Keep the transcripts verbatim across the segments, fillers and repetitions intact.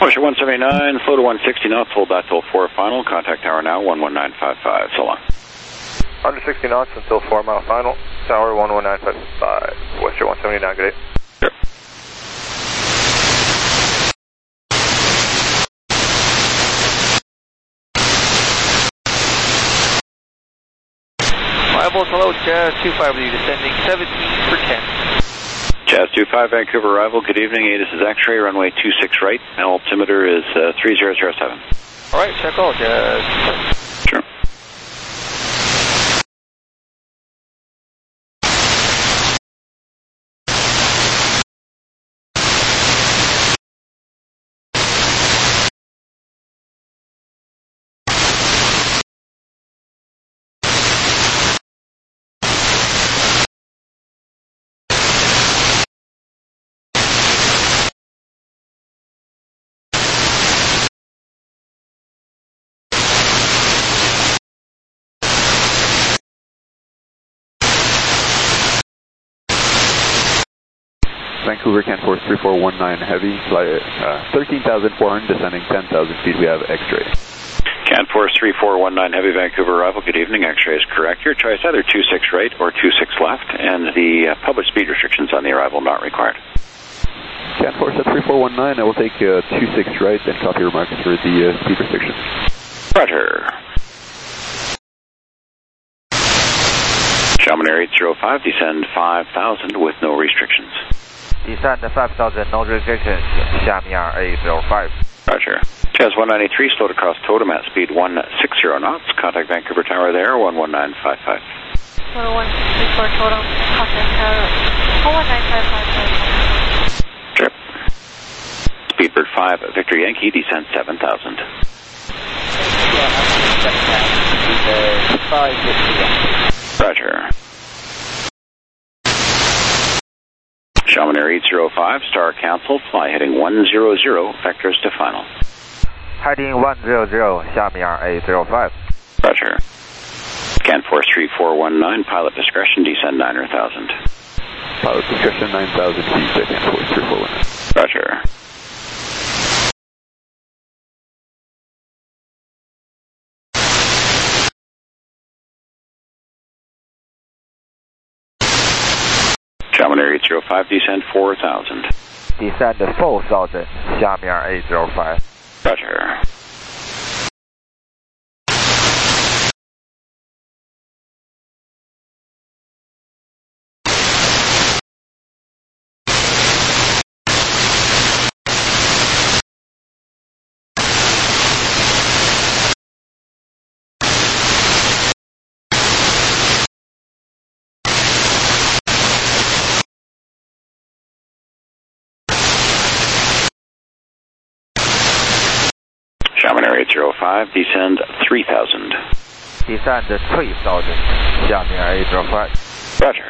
Motion one seventy-nine, flow to one sixty knots, hold that till four final, contact tower now, one one nine five five, so long. one hundred sixty knots until four mile final, tower one one nine five five, Western one seventy-nine, good day. Sure. Arrivals, hello, Jazz two five with you, descending seventeen for ten. Jazz two five, Vancouver arrival, good evening, A, this is X-ray, runway two six right, altimeter is uh, three zero zero seven. Alright, check all, Jazz. Sure. Vancouver, Can Force three four one nine Heavy, flight uh, thirteen thousand four hundred, descending ten thousand feet, we have X-ray. Can Force three four one nine Heavy, Vancouver arrival, good evening, X-ray is correct. Your choice either two six right or two six left, and the uh, public speed restrictions on the arrival not required. Can Force at three four one nine, I will take uh, two six right and copy remarks for the uh, speed restrictions. Roger. Chamonix eight zero five, descend five thousand with no restrictions. Descend five thousand, no restrictions, Xiamen eight zero five. Roger. Jazz one ninety-three, slowed across totem at speed one sixty knots. Contact Vancouver Tower there, one one nine five five. one six four totem, contact tower, one one nine five five. Sure. Speedbird five, Victor Yankee, descend seven thousand. Roger. Chamonix eight zero five, star cancel, fly heading one zero zero, vectors to final. Heading one zero zero, Xiamen eight zero five. Roger. Can Force three four one nine, pilot discretion, descend nine thousand. Pilot discretion nine thousand feet, Can Force three four one nine. Roger. Chamonix eight zero five, descend four thousand. Descend four thousand, Xiamen eight zero five. Roger. Chamonix eight zero five, descend three thousand. Descend three thousand, Xiamen eight zero five. Roger.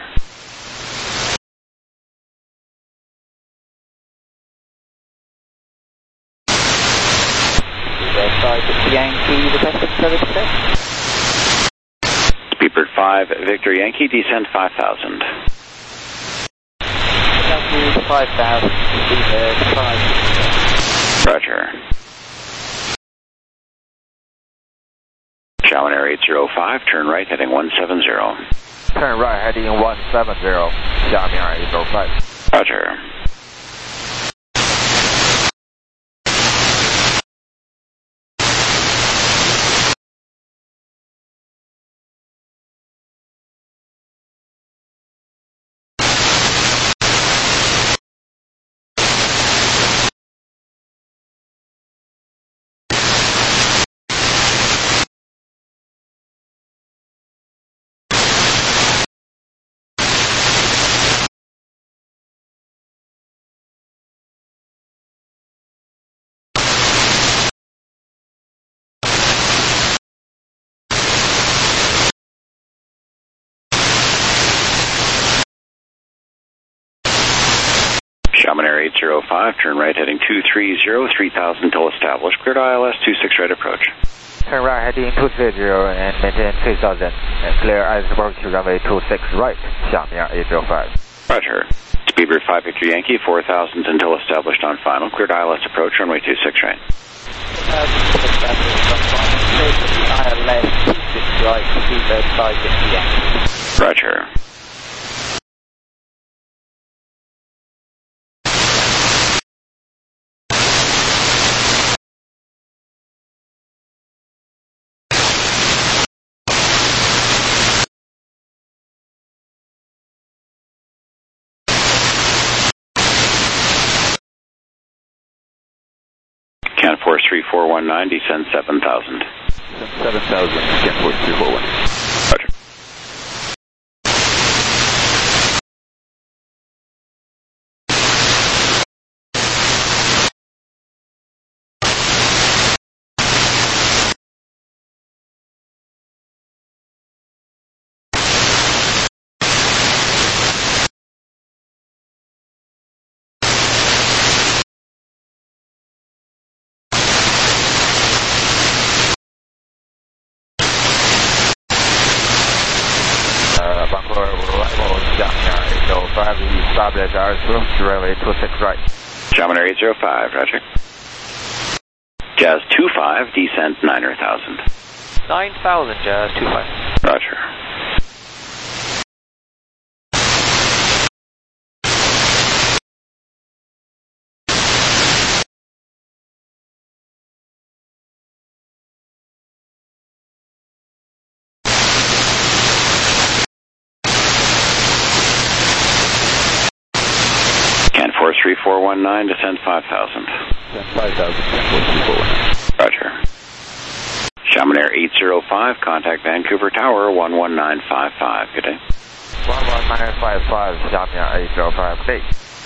Yankee, requesting service today. Speedbird five, Victor Yankee, descend five thousand. Yankee five thousand, Speedbird five. Roger. Chamonix eight zero five, turn right heading one seven zero. Turn right heading one seven zero, Xiamen eight zero five. Roger. Chamonix eight zero five, turn right heading two three zero, three thousand till established. Cleared I L S two six right approach. Turn right heading two three zero and maintain three thousand. And clear iceberg to runway two six right, Xiamen eight zero five. Roger. Speedbird five Victor Yankee, four thousand until established on final. Cleared I L S approach, runway two six right. I L S two six right, Speedbird five Victor Yankee. Roger. Can force three four one nine, descend seven thousand. seven thousand, can force three four one. Roger. Railway two six right. Jaminer eight zero five, roger. Jazz two five, descent niner thousand. nine thousand, Jazz two five. Roger. Force three four one nine, descend five thousand. Descend five thousand, force three four one nine. Roger. Chaminair eight zero five, contact Vancouver Tower one one nine five five. Good day. one one nine five five, Chaminair eight zero five. Good day.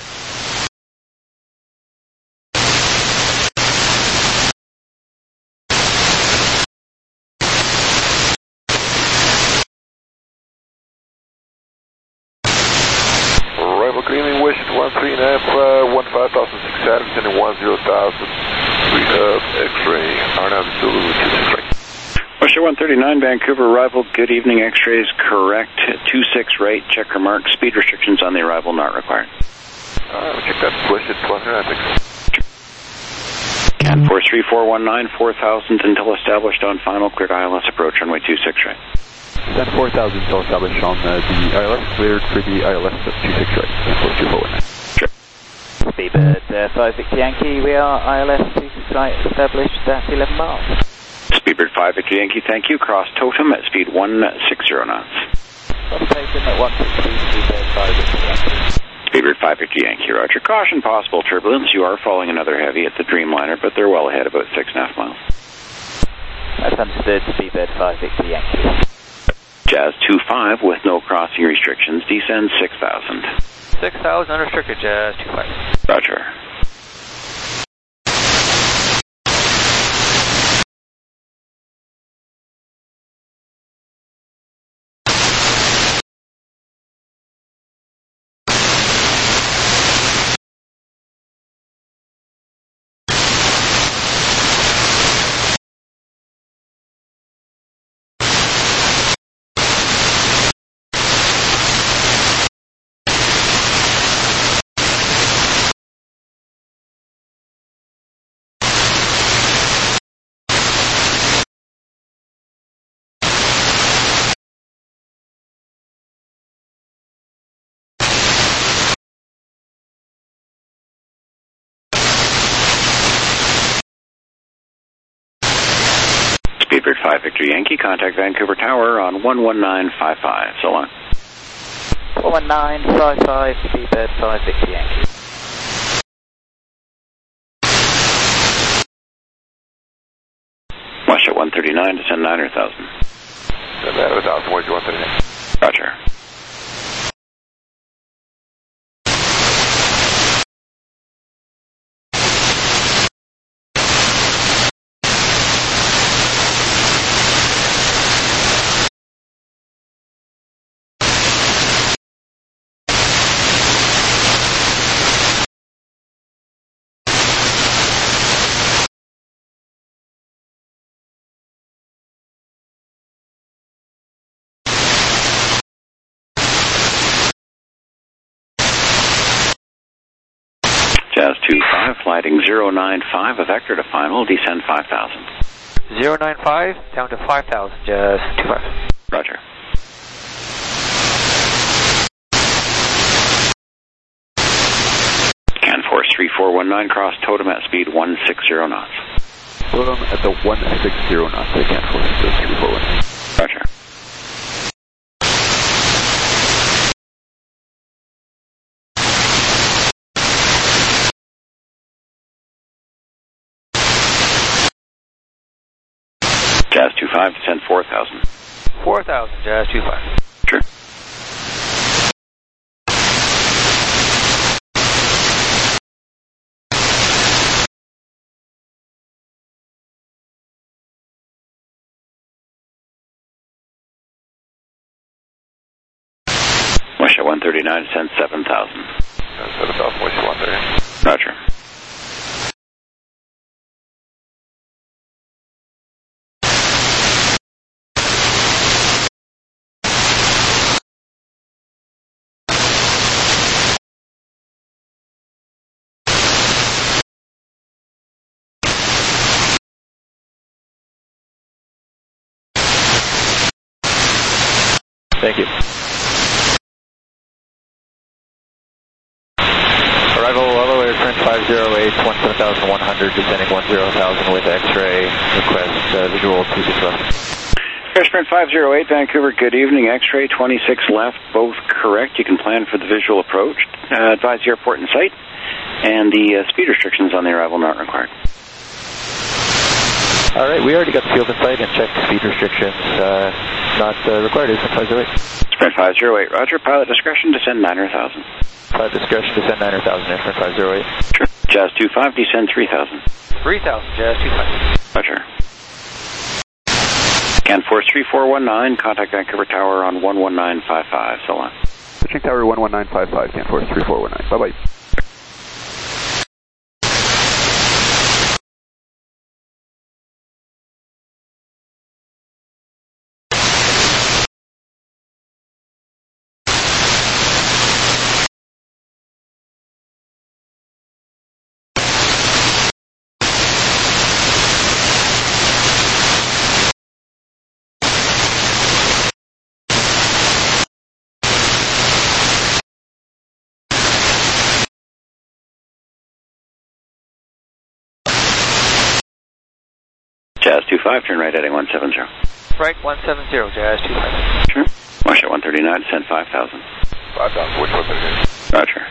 Arrival Greening, West one three nine five, one five thousand six hundred, and one zero thousand, three hub, X-ray, Arnhem Zulu, two six right. Western one thirty-nine, Vancouver arrival, good evening, X-rays correct, two six right, checker mark, speed restrictions on the arrival not required. Alright, we'll check that, Western one three nine, thanks. Can force three four one nine, four thousand until established on final, cleared I L S approach, runway two six right. Descend four thousand until established on uh, the I L S, cleared for the I L S at two six right, and force two four one nine. Sure. Speedbird uh, five Victor Yankee, we are I L S two six right, established at eleven miles. Speedbird five Victor Yankee, thank you, cross totem at speed one six zero knots. Taken at one six three, Speedbird five Victor Yankee. Speedbird five Victor Yankee, roger. Caution possible turbulence, you are falling another heavy at the Dreamliner, but they're well ahead, about six and a half miles. That's understood, Speedbird five Victor Yankee. Jazz two five with no crossing restrictions, descend six thousand. six thousand unrestricted, Jazz two five. Roger. Speedbird five Victor Yankee, contact Vancouver Tower on one one nine five five. So long. one one nine five five, Speedbird five Victor Yankee. Westjet one thirty-nine, descend niner thousand. niner thousand, Westjet one thirty-nine. Roger. Jazz two five, flighting zero nine five, a vector to final, descend five thousand. zero nine five, down to five thousand, Jazz two five. Roger. CAN Force three four one nine, cross totem at speed one sixty knots. Totem at the one sixty knots, I CAN Force three four one nine. Roger. Jazz two five, descend four thousand. four thousand, Jazz two five. Sure. West one thirty-nine, descend seven thousand. seven thousand, West one thirty-nine. Roger. Thank you. Arrival level airframe five zero eight, one seven one hundred, descending one zero thousand with X-ray, request uh, visual two six left. Airsprint five zero eight, Vancouver, good evening, X-ray twenty-six left, both correct. You can plan for the visual approach. Uh, advise the airport in sight, and the uh, speed restrictions on the arrival not required. All right, we already got the field in sight and checked speed restrictions. Uh, not uh, required, Airsprint five zero eight. Sprint five zero eight, roger. Pilot discretion, descend nine thousand. Pilot discretion, descend nine thousand, Airsprint five zero eight. Sure. Jazz two five, descend three thousand. three thousand, Jazz two five. Roger. CAN Force three four one nine, contact Vancouver Tower on one one nine five five, so on. Switching Tower one one nine five five, CAN Force three four one nine. Bye-bye. Jazz two five, turn right heading one seven zero. Right, one seven zero, Jazz two five. Sure. Wash at one thirty-nine, descend five thousand. five thousand, West one thirty-nine. Roger.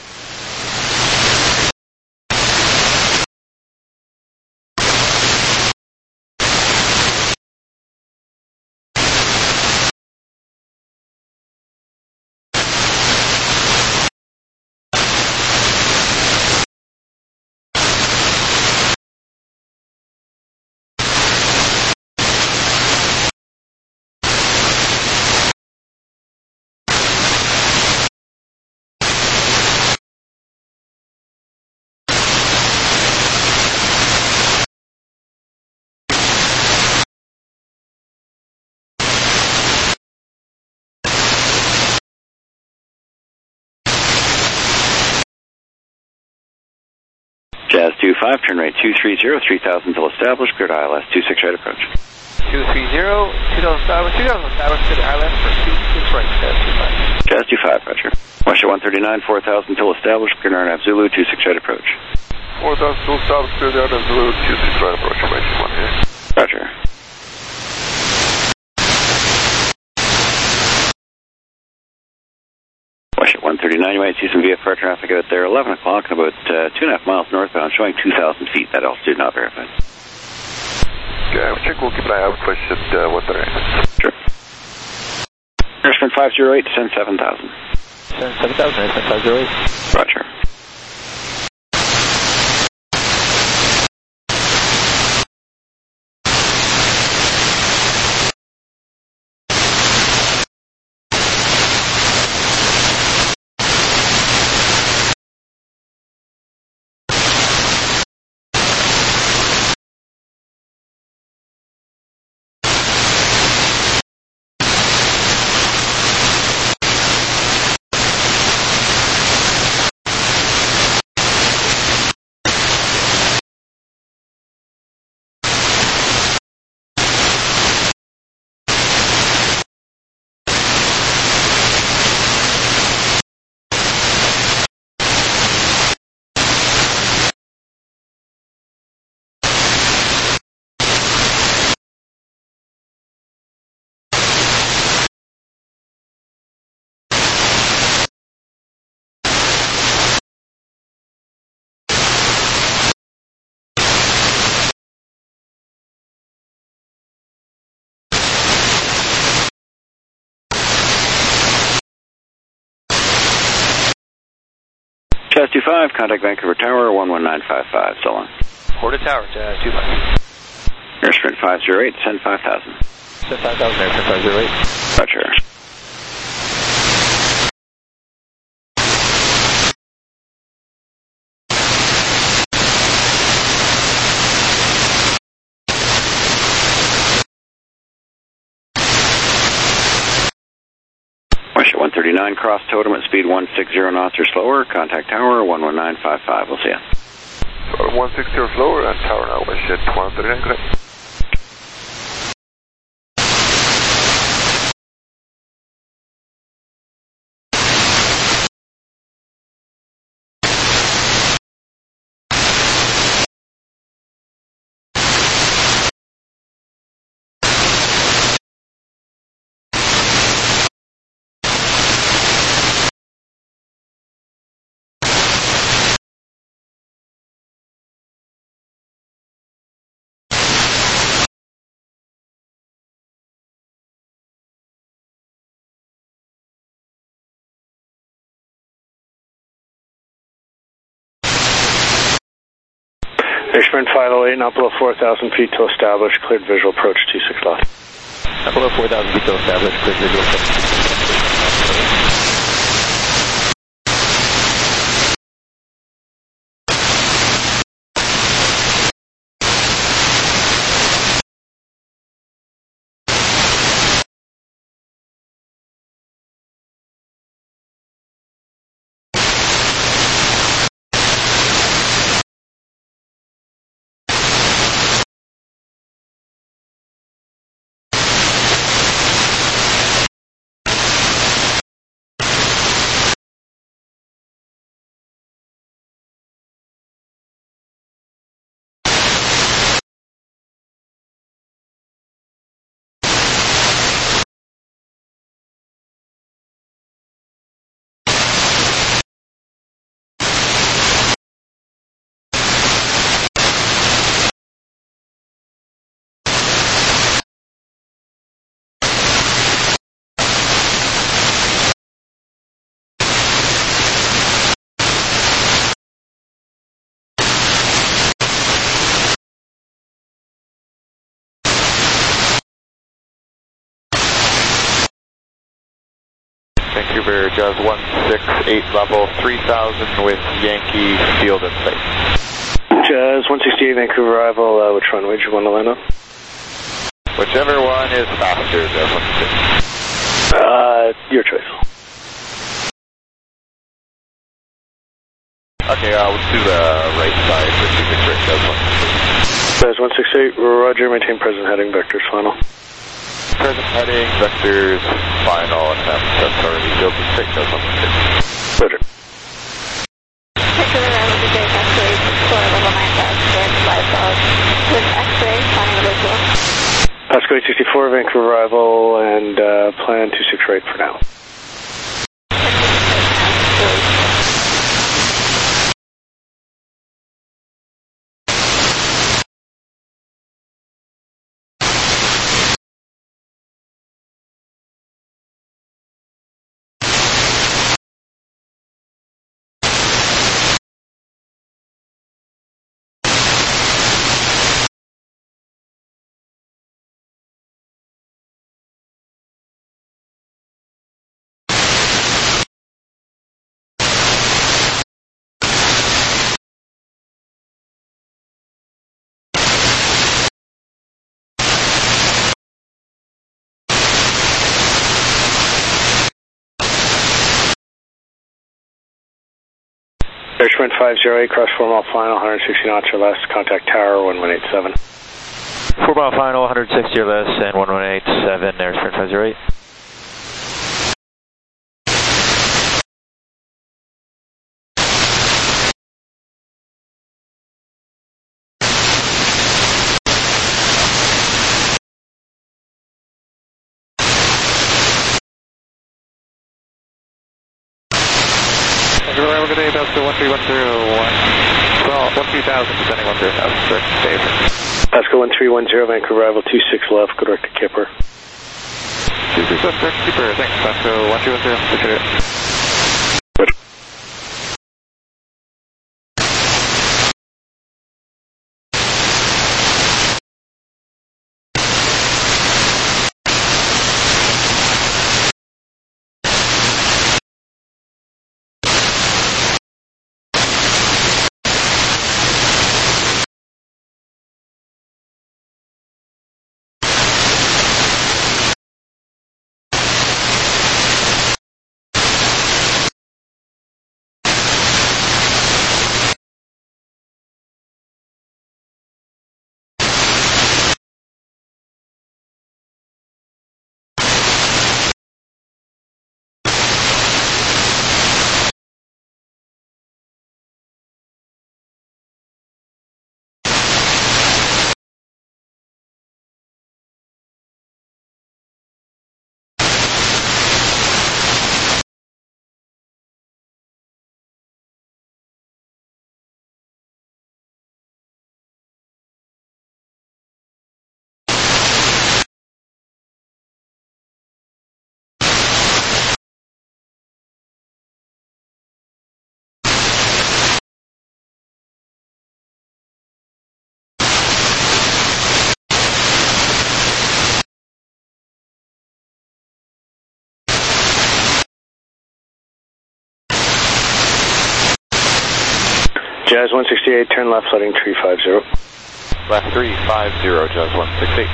Jazz two five, turn right two three zero, three thousand till established, cleared I L S two six right approach. two three zero, two thousand established, two thousand established, cleared I L S for two six right, Jazz two five. Jazz two five, roger. Wash at one thirty-nine, four thousand till established, cleared R N A V Zulu two six right approach. four thousand, still established, cleared R N A V Zulu two six right approach, information one here. Roger. Wash at one thirty-nine, you might see some V F R traffic out there, eleven o'clock, and about uh, two and a half miles northbound, showing two thousand feet. That altitude not verified. Okay, we'll check, we'll keep an eye out, push at uh, one thirty-nine. Sure. Airsprint five zero eight, descend seven thousand. seven thousand, Airsprint five zero eight. Roger. Jazz two five, contact Vancouver Tower, one one nine five five, so long. Porta Tower, Jazz two five. Air Sprint five zero eight, send five thousand. Send five thousand, Air Sprint five zero eight. Roger. Russia one thirty-nine, cross totem at speed one sixty knots or slower, contact Tower, one one nine five five, we'll see ya. one sixty slower and Tower now, Westjet one thirty-nine, correct. Air Sprint five oh eight, now below four thousand feet to establish, cleared visual approach two six left. Now below four thousand feet to establish, cleared visual approach. Vancouver, Jazz one six eight level, three thousand with Yankee field in sight. Jazz one sixty-eight, Vancouver arrival, uh, which runway do you want to land on? Whichever one is faster, Jazz one sixty-eight. Uh, your choice. Okay, uh, let's do the right side for two six right, Jazz one sixty-eight. Jazz one sixty-eight, roger, maintain present heading, vectors final. Present heading, vectors, final, and that's already built in straight, Jazz one sixty-eight. Roger. Vancouver arrival to Jake X-ray, for level nine thousand, live dog, with X-ray, planning visual. Pasco eight sixty-four, Vancouver arrival, and uh, plan two six right for now. Air Sprint five zero eight, cross four mile final, one sixty knots or less, contact Tower one one eight seven. four mile final, one sixty or less, and one one eight seven, Air Sprint five zero eight. We're going to eight thousand, one three one zero one. Well, one three thousand, descending one zero thousand, sir. Dave. Pasco one three one zero, Vancouver arrival two six left, go direct to Kipper. two six left, direct to Kipper. Thanks, Pasco one three one zero. Appreciate it. Jazz one sixty-eight, turn left, flooding three five zero. Left three five zero, Jazz one sixty-eight.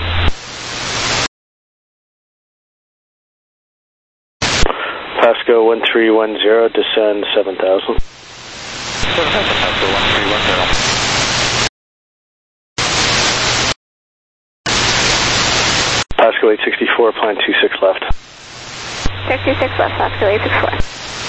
Pasco one three one zero, descend seven thousand. seven thousand, Pasco one three one zero. Pasco eight sixty-four, plan two six left. Check two six left, Pasco eight six four.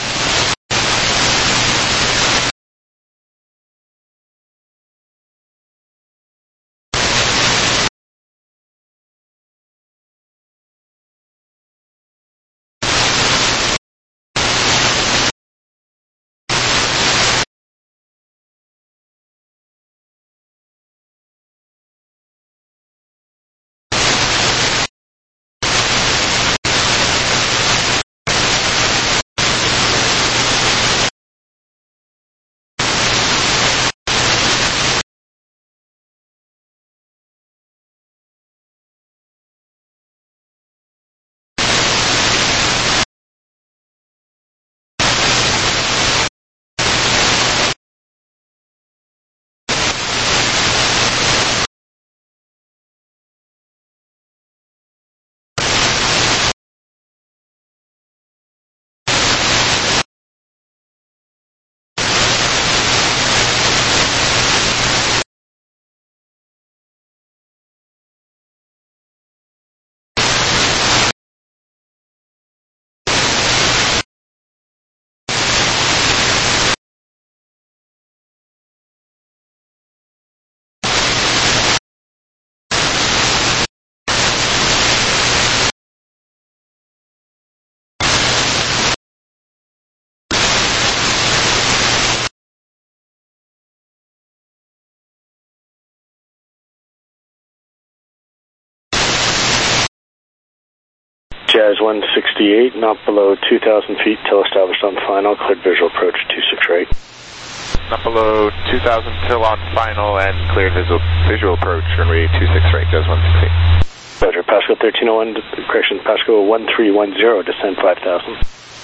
Jazz one sixty-eight, not below two thousand feet till established on final, cleared visual approach two six right. Not below two thousand till on final and cleared visual, visual approach, runway two six right, Jazz one sixty-eight. Roger, Pasco thirteen oh one, correction, Pasco one three one zero, descend five thousand.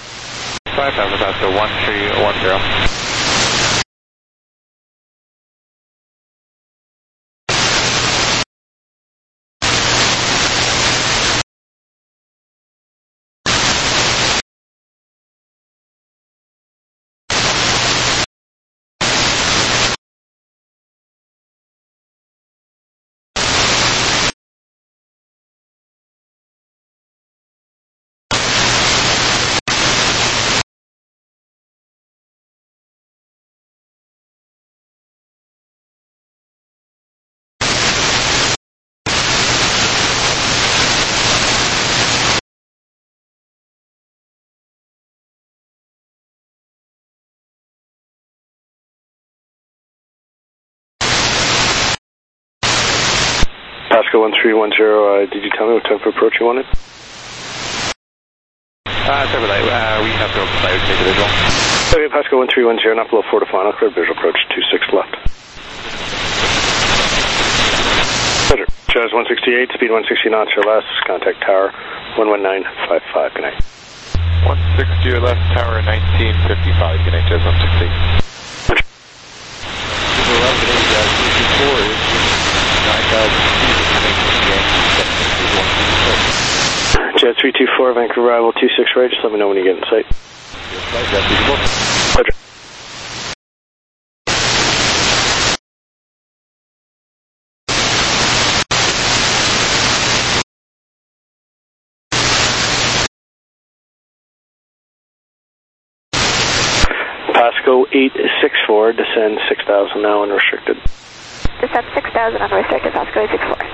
five thousand, Pasco one three one zero. Pasco one three one zero, uh, did you tell me what type of approach you wanted? Uh, it's over there. Uh, we have to apply to take the visual. Okay, Pasco one three one zero, not below four to final, cleared visual approach two six left. Roger, Jazz one sixty-eight, speed one sixty knots or less, contact tower one one nine five five, good night. one sixty or less, tower nineteen fifty-five, good night, Jazz one sixty. Roger. Jet three two four, Vancouver arrival two six right, just let me know when you get in sight. Roger. Pasco eight six four, descend six thousand now unrestricted. Descend six thousand unrestricted, Pasco eight six four.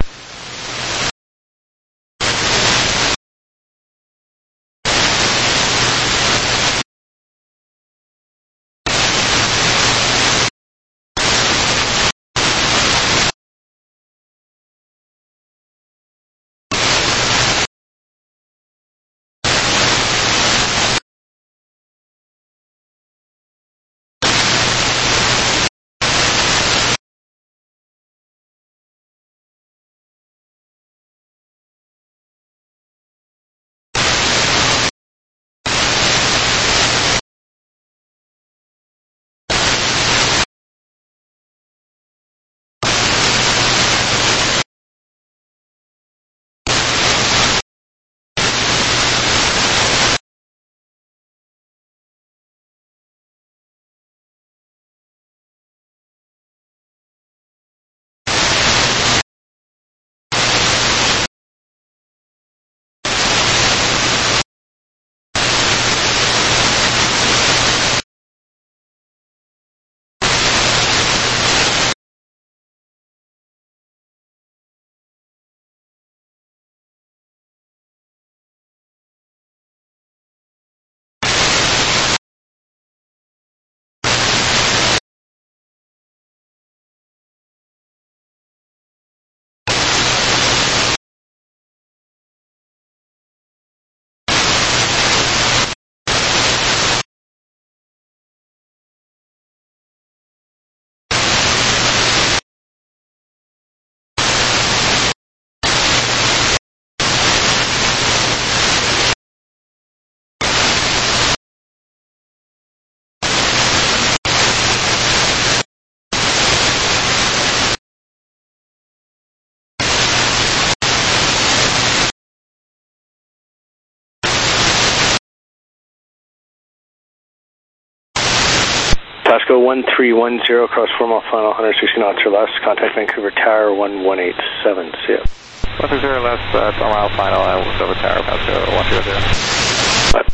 Pasco one three one zero, cross four mile final, one hundred sixty knots or less. Contact Vancouver Tower one one eight seven. See ya. one sixty less, uh, four mile final, I will over Tower, Pasco one zero zero. Bye.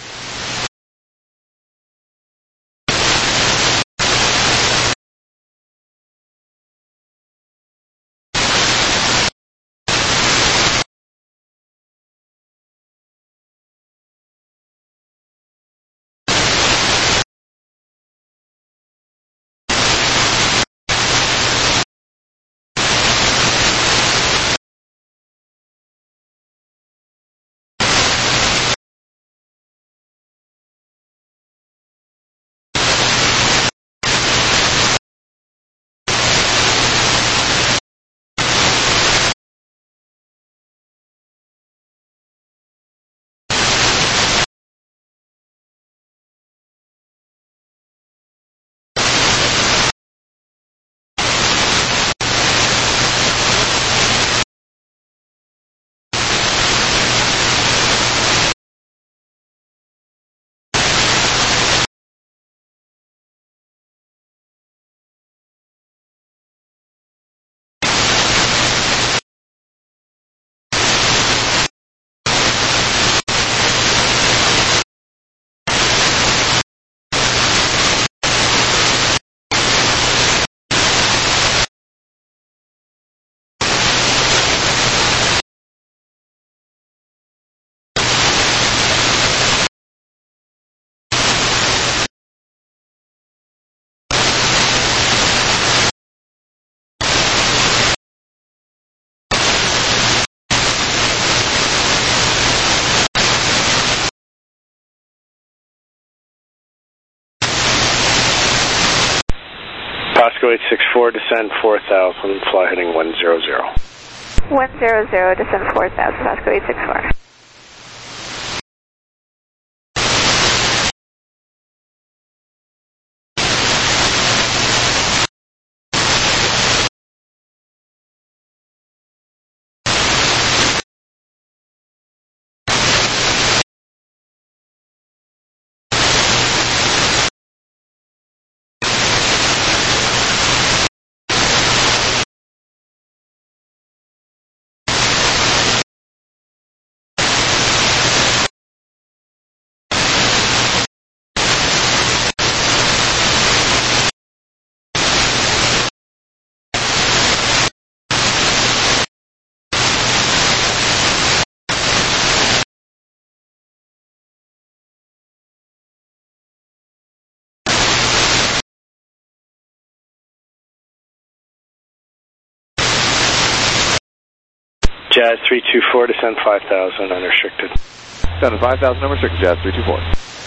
Pasco eight six four, descend four thousand, fly heading one zero zero. one zero zero, descend four thousand, Pasco eight six four. Jazz three two four, descend five thousand, unrestricted. Descend five thousand, unrestricted, Jazz three two four.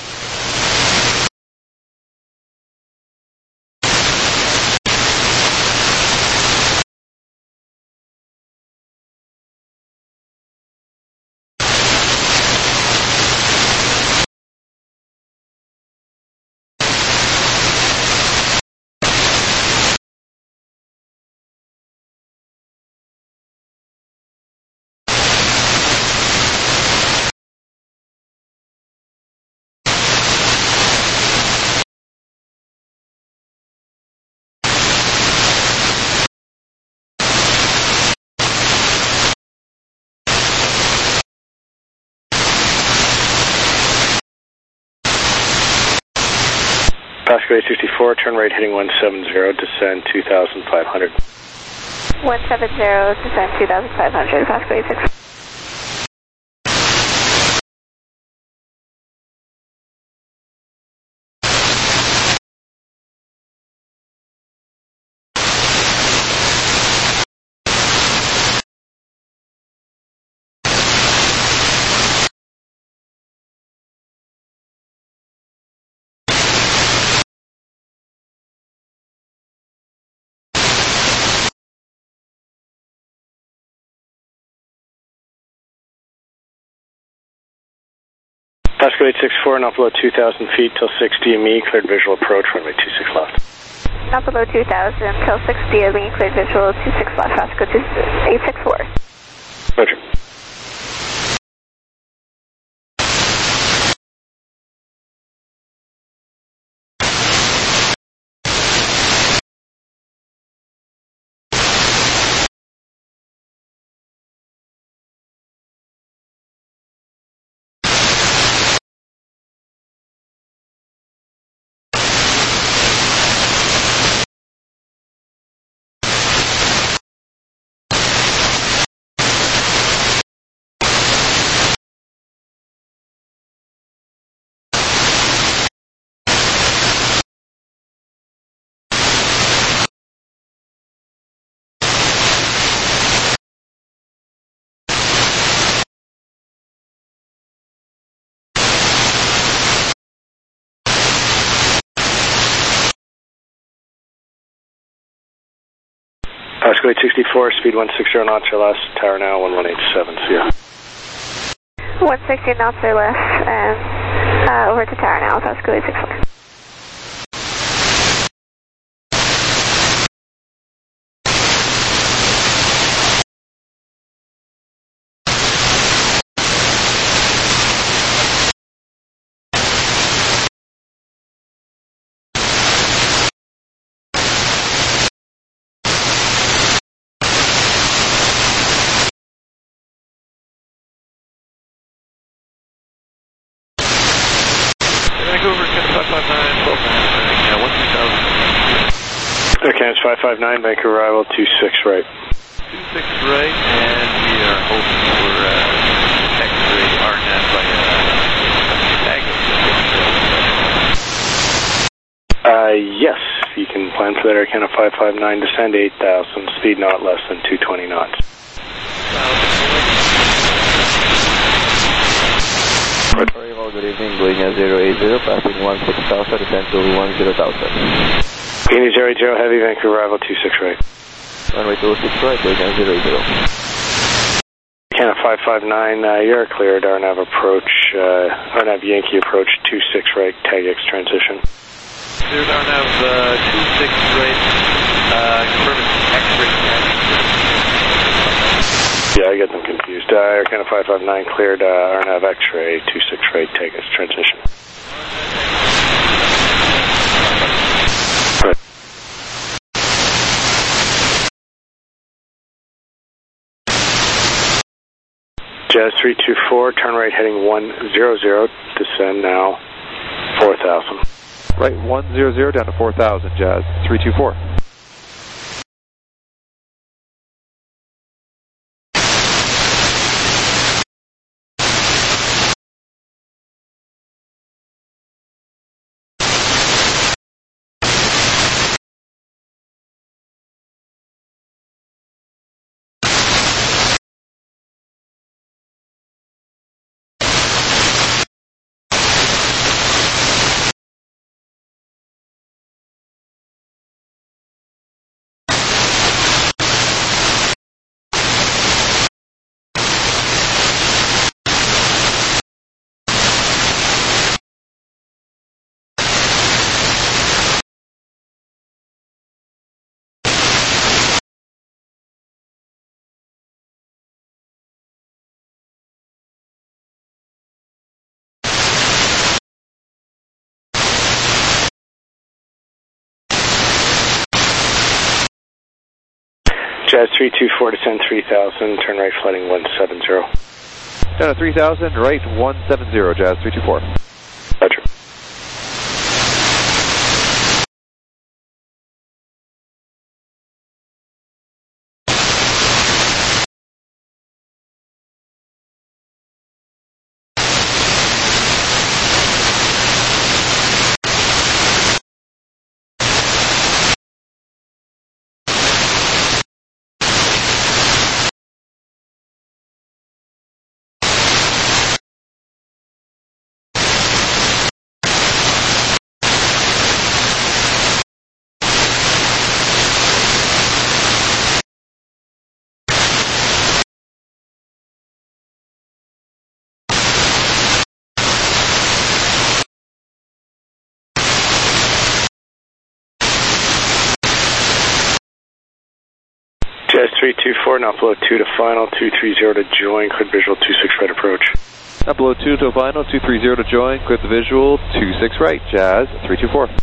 Pasco eight sixty-four, turn right heading one seven zero, descend two thousand five hundred. one seven zero, descend two thousand five hundred, Pasco eight six four. Pasco eight six four, not below two thousand feet till six D M E, cleared visual approach, runway two six left. Not below two thousand till six D M E, cleared visual two six left, Pasco eight six four. Roger. Oscar eight sixty-four, speed one sixty knots or less, tower now one one eight seven, see ya. one sixty knots or less, and uh, over to tower now, Oscar eight sixty-four. Okay, it's five five nine, Vancouver arrival, two six right. two six right, and we are hoping for uh, X-ray R N A V by uh, Uh, yes, you can plan for that Air Canada five five nine, descend eight thousand, speed not less than two twenty knots. Arrival, good evening, going at zero eight zero, passing one six thousand, descend to one zero thousand. Guinea zero eight zero, heavy, Vancouver arrival, two six right. Runway two six right, going at zero eight zero. Canada five five nine, uh, you're cleared, R N A V approach, uh, R N A V Yankee approach, two six right, tag X transition. Cleared R N A V uh, two six right, uh, confirming X-ray transition. Yeah, I get them confused. Uh, Air Canada five five nine cleared, uh, R N A V X-ray, two six right, tag X transition. Jazz three two four, turn right heading one zero zero, descend now four thousand. Right, one zero zero down to four thousand, Jazz three two four. Jazz three two four, descend three thousand, turn right flighting one seven zero. Down to three thousand, right one seven zero, Jazz three two four. Roger. Jazz three two four, now below two to final, two three zero to join, cleared visual two six right approach. Now below two to final, two three zero to join, clear the visual, two six right, Jazz three two four.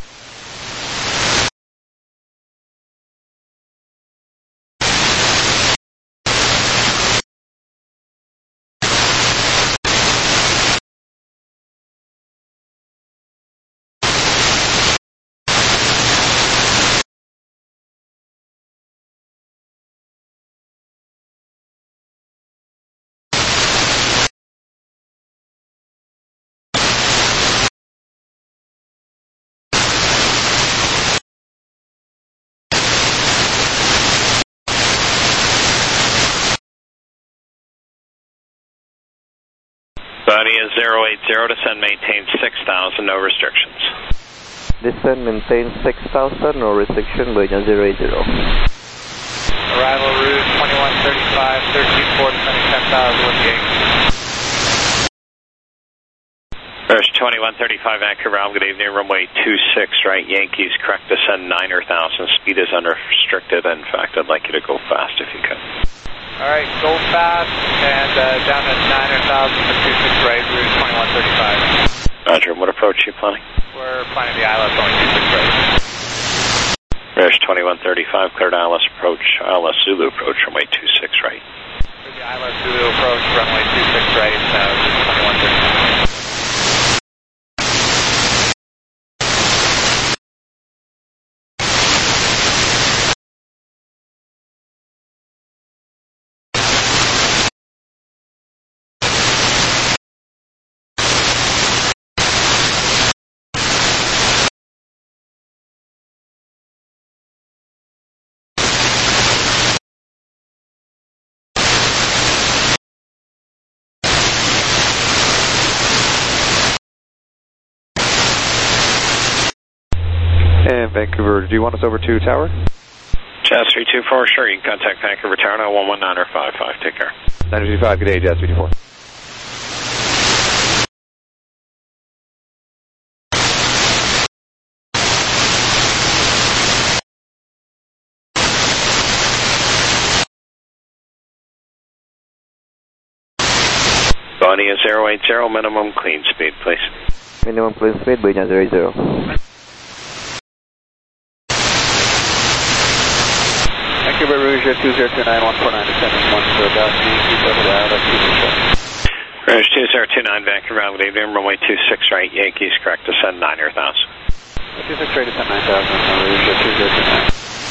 Buddy is zero eight zero, descend maintain six thousand, no restrictions. Descend maintain six thousand, no restriction, going at zero eight zero. Arrival route twenty-one thirty-five, thirteen four, descending ten thousand with Yankee. There's twenty-one thirty-five Vancouver, Alm, good evening, runway two six right, Yankees, correct descend niner thousand, speed is unrestricted, in fact I'd like you to go fast if you could. Alright, go fast, and uh, down at niner thousand for two six right, route twenty-one thirty-five. Roger, what approach are you planning? We're planning the I L S going two six right. There's twenty-one thirty-five, cleared I L S approach, I L S Zulu approach, runway two six right. For the I L S Zulu approach, runway two six right, uh, route twenty-one thirty-five. And Vancouver, do you want us over to Tower? Jazz three two four, sure, you can contact Vancouver Tower now, one one nine or five five, take care. nine two five, good day, Jazz three two four. Bonnie is zero eight zero, minimum clean speed, please. Minimum clean speed, Boeing zero eight zero. Vancouver Rouge two zero two nine one four nine, descending one zero thousand, keep over the I L S two six right. Rouge two zero two nine, Vancouver, Alm, good evening, runway two six right, Yankees, correct descend niner thousand. two six right, descend nine thousand, Rouge two zero two nine.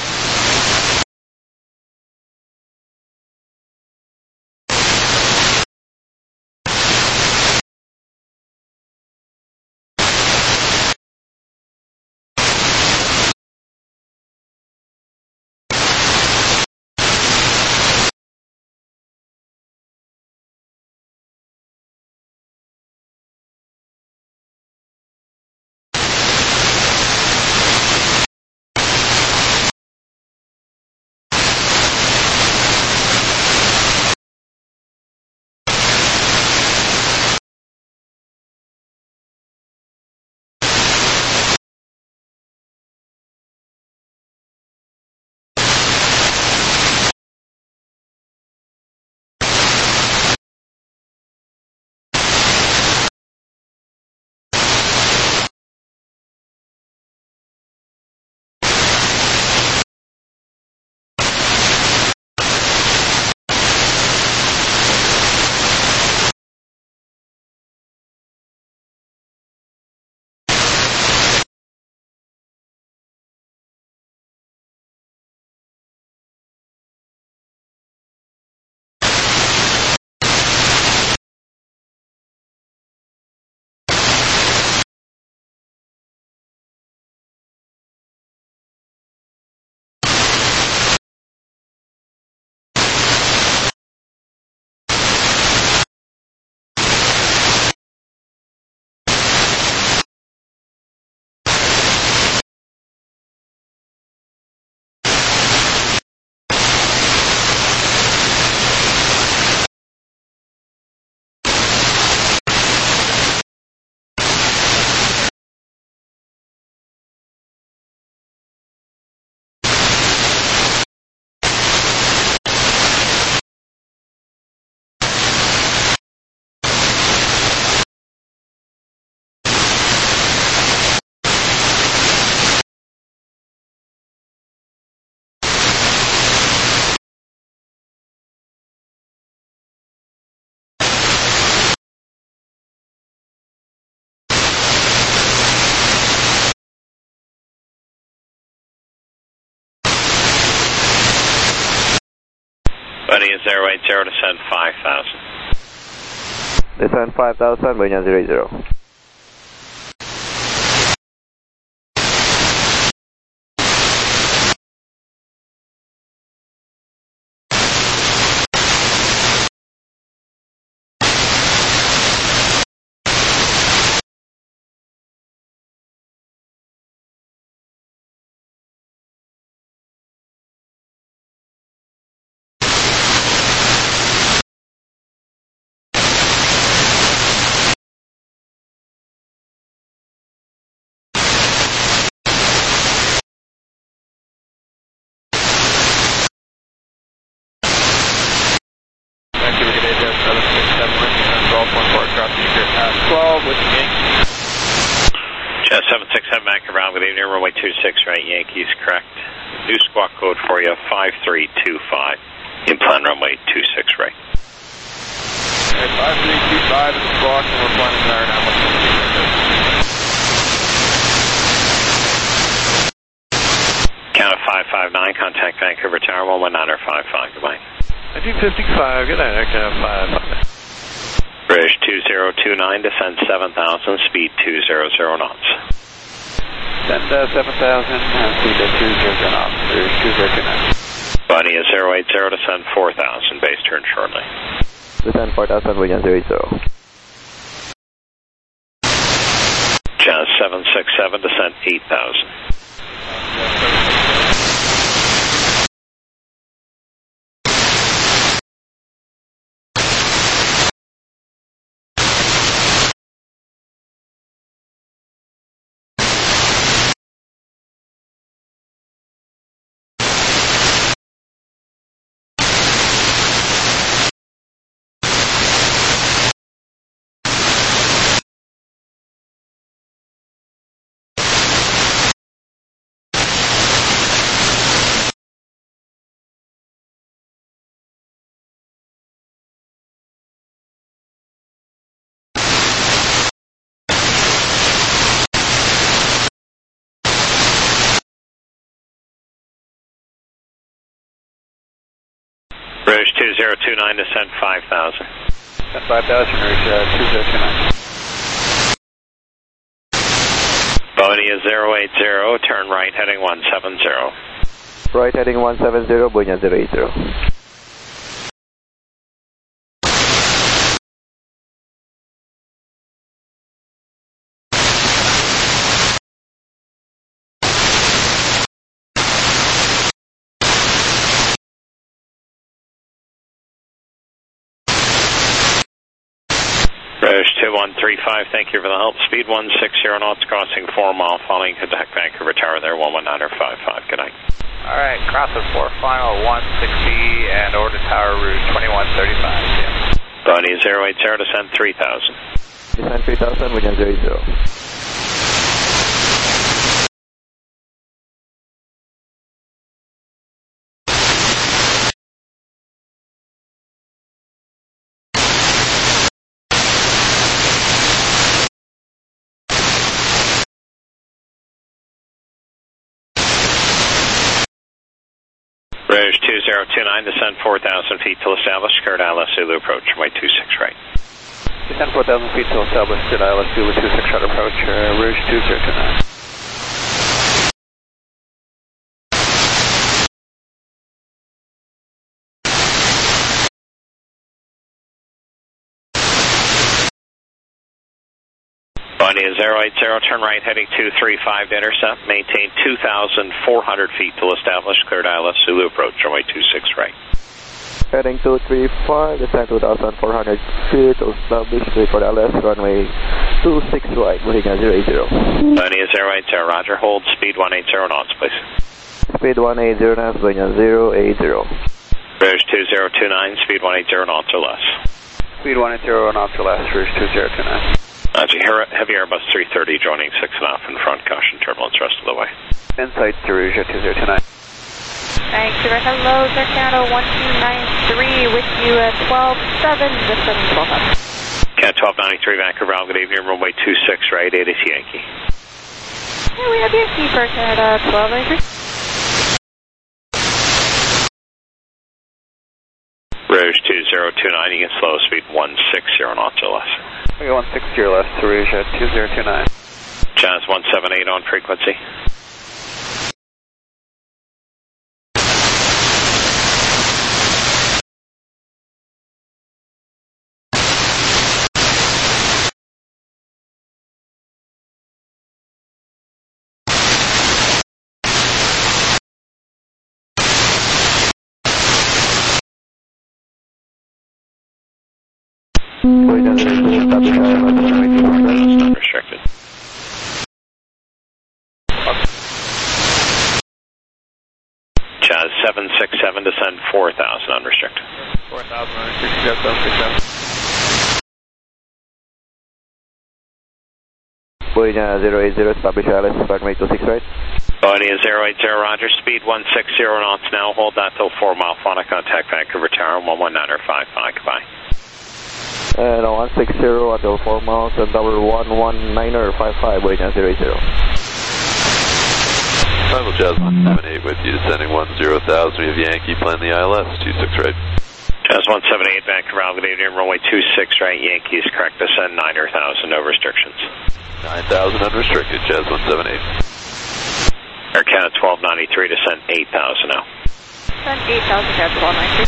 Buddy is zero eight zero, descend five thousand. Descend five thousand, Boeing zero eight zero. Uh, twelve with Yankee. Jazz seven six seven Vancouver, good evening, runway two six right, Yankees, correct. New squawk code for you, five three two five. In plan runway two six right. Okay, five three two five is the squawk, and we're planning there now. Count of five five nine, contact Vancouver Tower, one one nine five five, goodbye. nineteen fifty-five, good night, count five five nine. British two zero two nine, descend seven thousand, speed two hundred knots. Send uh, seven thousand, uh, speed at two hundred knots, British two zero two nine. Bunny is zero eight zero, descend four thousand, base turn shortly. Descend four thousand, William zero eight zero. Jazz seven six seven, descend eight thousand. British two zero two nine, descend five thousand. Descend five thousand, reach uh, two zero two nine. Boney is zero eight zero, turn right heading one seven zero. Right heading one seven zero, William zero eight zero. British two one three five, thank you for the help. Speed one six zero knots, crossing four mile, following contact Vancouver Tower there, one one nine five five, good night. Alright, crosses four, final one sixty, and order tower route twenty-one thirty-five, yeah. Bunny zero eight zero, descend three thousand. Descend three thousand, William zero eight zero. British two zero two nine, descend four thousand feet till established, Kurt Alice Zulu approach, runway two six right. Descend four thousand feet till established, Kurt Alice Zulu two six right approach, uh, Rouge two zero two nine. Bunny is zero eight zero, turn right heading two three five to intercept, maintain two thousand four hundred feet till established, cleared I L S Zulu approach, runway two six right. Heading two three five, descend two thousand four hundred feet, established, cleared I L S, runway two six right, William zero eight zero. Bunny is zero eight zero, roger, hold, speed one eight zero knots, please. Speed one eight zero knots, William zero eight zero. British two zero two nine, speed one eight zero knots or less. Speed one eight zero knots or less, Rouge two zero two nine. Roger, heavy Airbus three thirty joining six and a half in front, caution turbulence rest of the way. Insight to Rouge two zero two nine. Vancouver, hello, Zercano one two nine three with you at twelve seven, descending twelve hundred. Cat twelve ninety-three, Vancouver, good evening, runway two six right, eight is Yankee. Here we have Yankee for Canada, twelve ninety-three. Rouge two zero two nine, you can slow speed one six zero knots or less. We got one six zero less to Rouge at two zero two nine. Jazz one seven eight on frequency. Restricted. Jazz seven six seven, descend four thousand unrestricted. four thousand unrestricted, seven six seven. Boeing zero eight zero, establish I L S, runway two six right. Boeing zero eight zero, Roger, speed one six zero knots now, hold that till four mile fauna, contact Vancouver Tower, one one nine five five, goodbye. And one six zero until four miles and tower one one nine five five, Boeing zero eight zero. Final Jazz one seven eight with you, descending one zero thousand, we have Yankee, plan the I L S, two six right. Jazz one seven eight, Vancouver, good evening, runway two six right, Yankees, correct, descend nine thousand, no restrictions. nine thousand unrestricted, Jazz one seven eight. Air Canada twelve ninety-three, descend eight thousand now. Descend eight thousand, Jazz twelve ninety-three.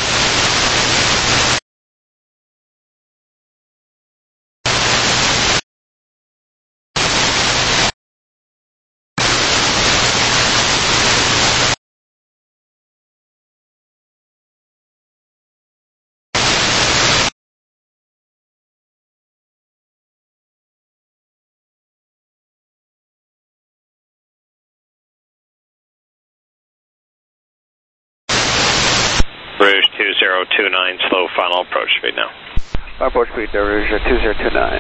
Rouge two zero two nine, slow final approach speed now. Approach speed, Rouge two zero two nine.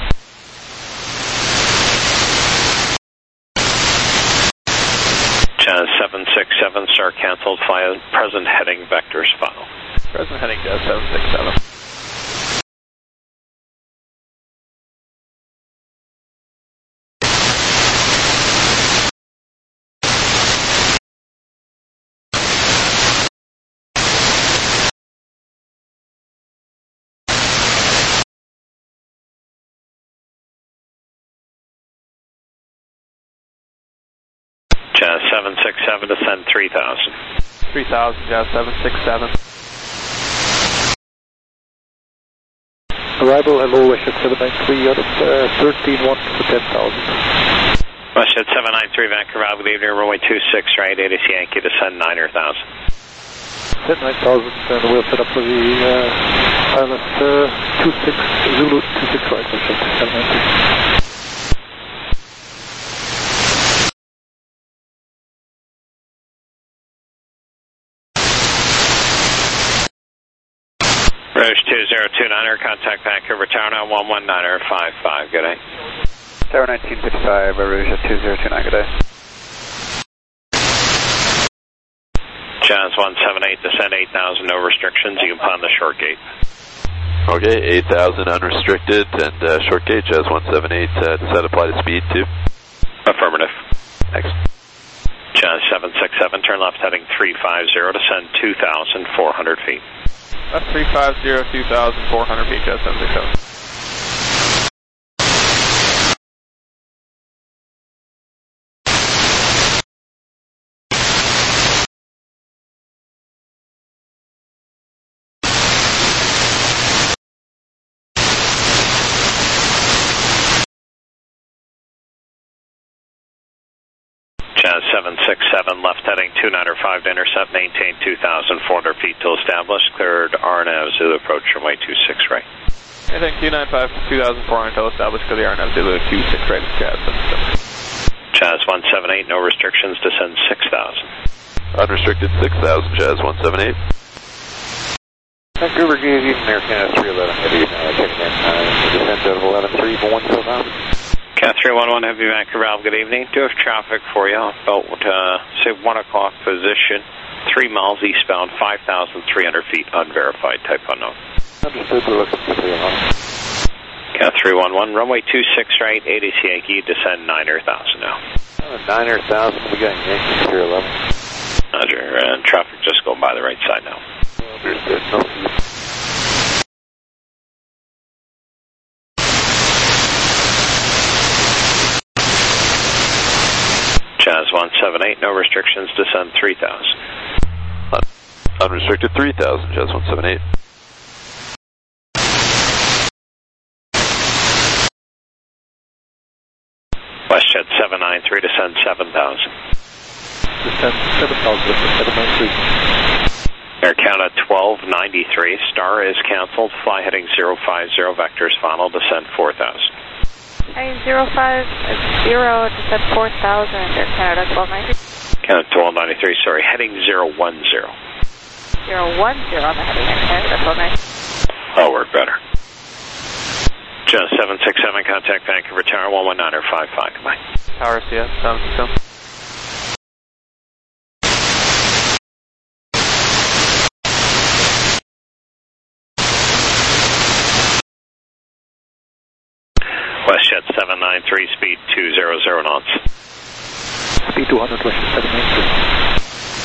Jazz seven six seven, start canceled, fly present heading vectors final. Present heading Jazz seven six seven. Jazz seven six seven, descend three thousand. three thousand, Jazz seven six seven. Arrival, hello, Westjet seven nine three out of uh, thirteen one for ten thousand. Westjet seven nine three, Vancouver, good evening, runway two six right, A T C Yankee, descend nine thousand. Ten nine thousand, and we'll set up for the uh, I L S uh, two six Zulu two six right, Westjet seven nine three. Rouge two zero two nine, contact Vancouver Tower now, one one nine five five, good day. Tower nineteen fifty-five, Rouge two zero two nine, good day. Jazz one seven eight, descend eight thousand, no restrictions, you can plan the short gate. Okay, eight thousand unrestricted and uh, short gate, Jazz one seven eight, uh, does that apply to speed too? Affirmative. Next. Jazz seven six seven, turn left heading three five zero, descend two thousand four hundred feet. That's three five zero, two thousand four hundred feet, Jazz seven six seven. Jazz seven six seven, left heading two nine five to intercept, maintain two thousand four hundred feet till established, cleared R N A V Zulu approach runway two six right. Anything two nine five, two thousand four hundred till established, clear the R N A V Zulu two six right, Jazz seven seven. Jazz one seven eight, no restrictions, descend six thousand. Unrestricted six thousand, Jazz one seven eight. Vancouver, good evening, Air Canada three eleven, heavy, uh, checking in, uh, descent of eleven three for one zero thousand. Cat three one one, Heavy Vancouver, good evening. Do have traffic for you about, uh, say, one o'clock position, three miles eastbound, five thousand three hundred feet, unverified, type unknown. Understood, we're looking for three one one. Cat three one one, runway two six right, A T C Yankee, descend nine thousand now. Uh, nine thousand, we got Yankee three eleven. Roger, and traffic just going by the right side now. Understood, no fees. Jazz one seven eight, no restrictions, descend three thousand. Un unrestricted three thousand, Jazz one seven eight. Westjet seven nine three, descend seven thousand. Descend seven thousand, seven nine three. Air Canada twelve ninety-three, star is canceled, fly heading zero five zero, vectors final, descend four thousand. Heading zero five zero, descend four thousand, Air Canada twelve ninety-three. Canada twelve ninety-three, sorry, heading zero one zero. zero one zero on the heading, Air Canada twelve ninety-three. Oh, we're better. Just seven six seven, contact Vancouver Tower, one one nine or five five, goodbye. Tower C S, seven six seven. WestJet seven nine three, speed two hundred knots. Speed two hundred, WestJet seven nine three.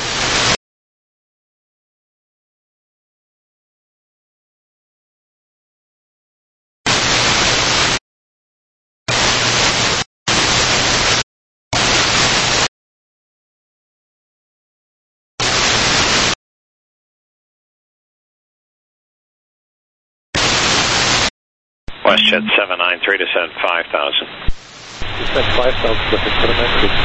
WestJet seven nine three, descend five thousand. Descend five thousand, WestJet seven nine three.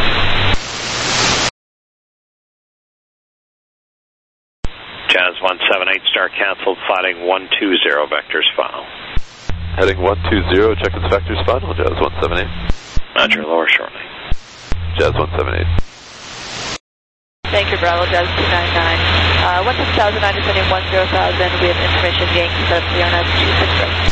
Jazz one seven eight, start canceled, flighting one two zero, vectors final. Heading one two zero, check inspectors final, Jazz one seven eight. Roger, lower shortly. Jazz one seven eight. Thank you, Bravo, Jazz two nine nine. Uh, one six thousand, nine descending one zero thousand, we have information, Yankee set up three oh nine two six right.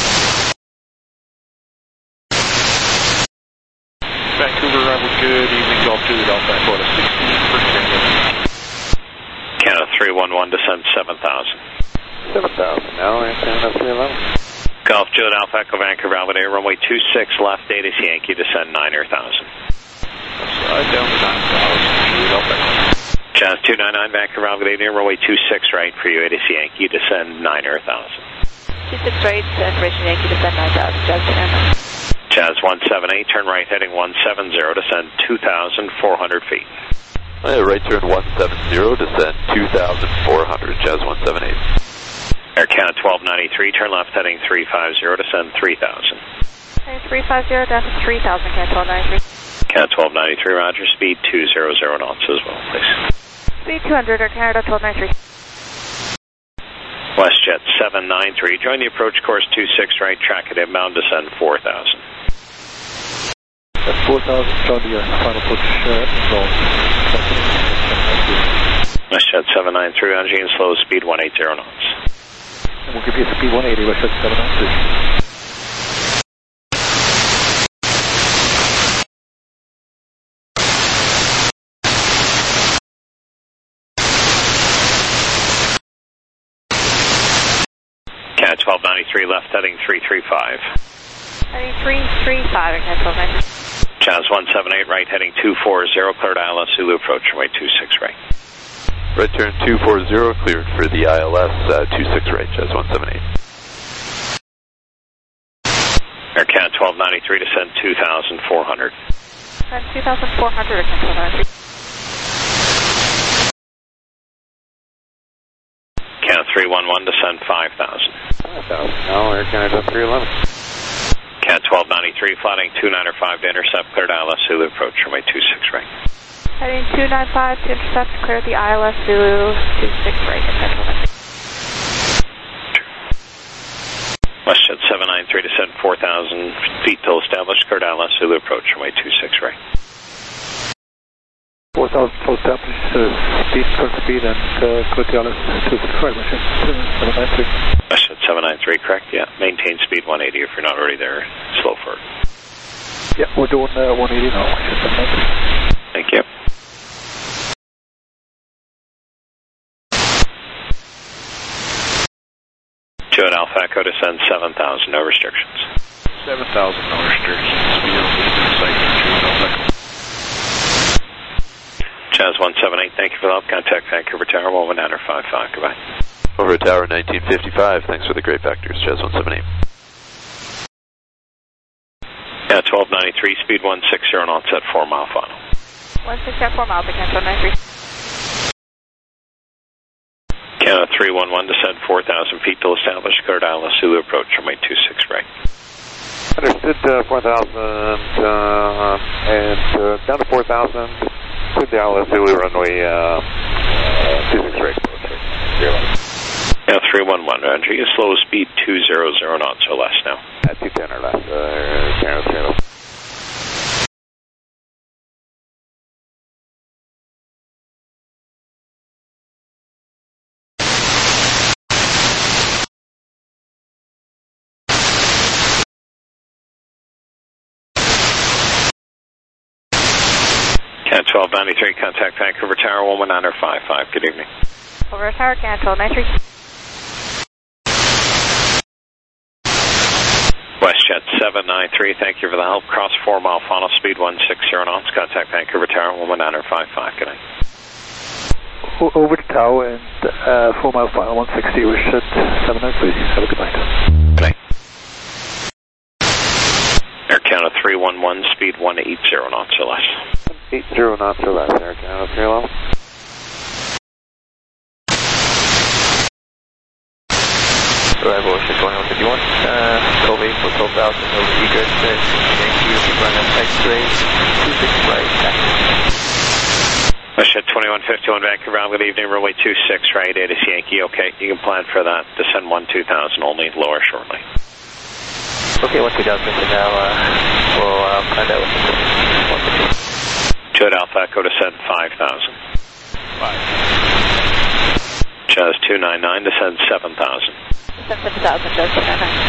Vancouver, Rebel, good evening, Golf two, Alpha Echo to sixteen for Canada. Canada three one one, descend seven thousand. seven thousand now, and Canada three eleven. Golf Juliet Alpha Echo Vancouver Alvadale, runway two six left, Data Yankee, descend nine thousand. Side down to nine thousand, Juliet Alpha Echo. Jazz two nine nine, Vancouver Alvadale, runway two six right for you, Data Yankee, descend nine thousand. two six right, information, Yankee, descend nine thousand, Jazz two nine nine. Jazz one seven eight, turn right heading one seven zero, descend two thousand four hundred feet. Yeah, right turn one seven zero, descend two thousand four hundred, Jazz one seven eight. Air Canada twelve ninety-three, turn left heading three five zero, descend three thousand. Okay, three five zero, down to three thousand, Canada twelve ninety-three. Canada twelve ninety-three, roger, speed two hundred knots as well, please. Speed two hundred, Air Canada twelve ninety-three. WestJet seven nine three, join the approach course two six right, track it inbound, descend four thousand. That's four thousand, John Deere, final push uh, involved. WestJet seven nine three, on Gene, slow speed one eighty knots. And we'll give you a speed one eighty, WestJet seven nine three. Canada twelve ninety-three, left heading three three five. Heading three three five, Canada twelve ninety-three. Jazz one seven eight, right heading two four zero, cleared I L S Zulu approach, runway two six right. Right turn two four zero, cleared for the I L S uh, two six right, Jazz one seven eight. Air Canada twelve ninety-three, descend two thousand four hundred. Descend two thousand four hundred, Canada twelve ninety-three. Canada three one one, descend five thousand. five thousand now, Air Canada three eleven. Canada twelve ninety-three, flying two nine five to intercept, cleared I L S Zulu approach, runway two six right. Heading two nine five to intercept, clear the I L S Zulu two six right, Canada twelve ninety-three. WestJet seven nine three, descend four thousand feet till established, cleared I L S Zulu approach, runway two six right. four thousand full established, uh, speed, current speed, and uh, clear the I L S two six right, WestJet seven nine three. WestJet seven nine three, correct, yeah. Maintain speed one eighty if you're not already there, slow for it. Yeah, we're doing uh, one eighty now, WestJet seven nine three. Thank you. Juliet Alpha Echo, descend seven thousand, no restrictions. seven thousand, no restrictions. Speed of site, Juliet Alpha Echo. Jazz one seven eight, thank you for the help. Contact Vancouver Tower, one one nine five five, goodbye. Over Tower nineteen fifty-five, thanks for the great vectors, Jazz one seven eight. Yeah, twelve ninety-three, speed one sixty knots at four mile final. one sixty at four miles, Canada twelve ninety-three. Canada three one one, descend four thousand feet till established, cleared I L S Zulu approach, runway two six right. Understood, uh, four thousand, uh, and uh, down to four thousand, cleared the I L S Zulu runway uh, uh, two six right. Yeah, three one one, Roger. You slow speed two hundred knots or less now. At two ten or less, uh, Canada three eleven. At twelve ninety-three, contact Vancouver Tower, one one nine five five. Good evening. Over Tower, can twelve ninety-three. WestJet seven nine three, thank you for the help. Cross four mile final, speed one six zero knots. Contact Vancouver Tower, one one nine five five. Good night. Over the tower and uh, four mile final, one sixty, WestJet seven nine three. Have a good night. Good night. Air Canada three one one, speed one eight zero knots or less. eight zero knots or less, Air Canada three level. Arrival WestJet twenty-one fifty-one, uh, Kobe for twelve thousand over egress, Yankee, run up X-ray, two six right, WestJet twenty-one fifty-one, Vancouver, good evening, runway two six right, eight is Yankee, okay, you can plan for that, descend one two thousand, only lower shortly. Okay, one two thousand, now uh, we'll uh, find out what's Jet Alpha Echo, descend five thousand. five. Jazz two nine nine, descend seven thousand. Descend seven thousand, Jazz two nine nine.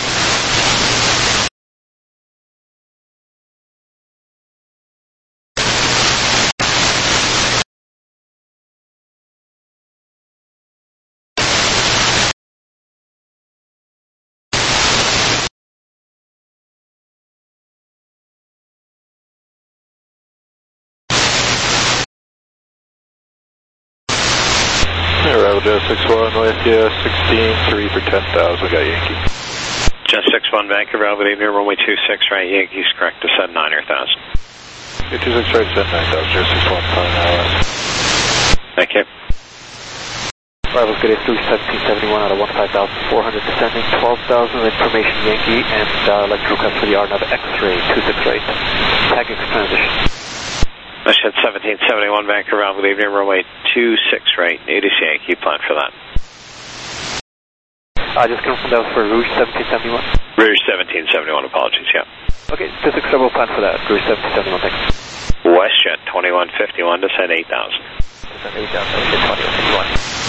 Arrival Jazz six one with you, sixteen three for ten thousand, we got Yankee. Jazz six one, Vancouver, good evening, runway two six right, Yankees, correct, descend nine thousand. Yeah, two six right, descend nine thousand, Jazz six one, five hours. Thank you. Arrival good is through seventeen seventy-one out of one five thousand four hundred, descending twelve thousand, information Yankee, and uh, electrical request for the R N A V X-ray, two six right, tag X transition. WestJet seventeen seventy-one, Vancouver, good evening, runway two six right, eight is Yankee, plan for that. I uh, just confirmed that was for Rouge seventeen seventy-one. Rouge seventeen seventy-one, apologies, yeah. Okay, two six seven, we'll plan for that, Rouge seventeen seventy-one, thanks. WestJet twenty-one fifty-one, descend eight thousand. Descend eight thousand, WestJet twenty-one fifty-one.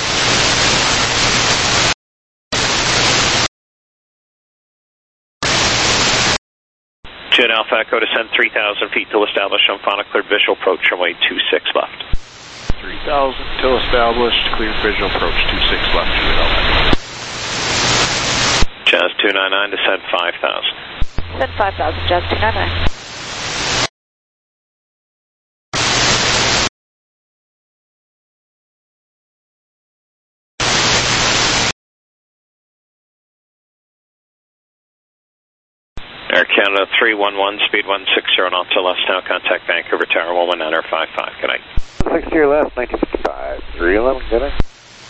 Jet Alpha Echo, descend three thousand feet till established on final cleared visual approach, runway two six left. three thousand till established, clear visual approach, two six left, Jazz two nine nine, descend five thousand. Descend five thousand, Jazz two nine nine. Air Canada three one one, speed one six zero knots or less, now contact Vancouver Tower, one one nine five five, good night. six to your left, nineteen fifty-five, three eleven, good night.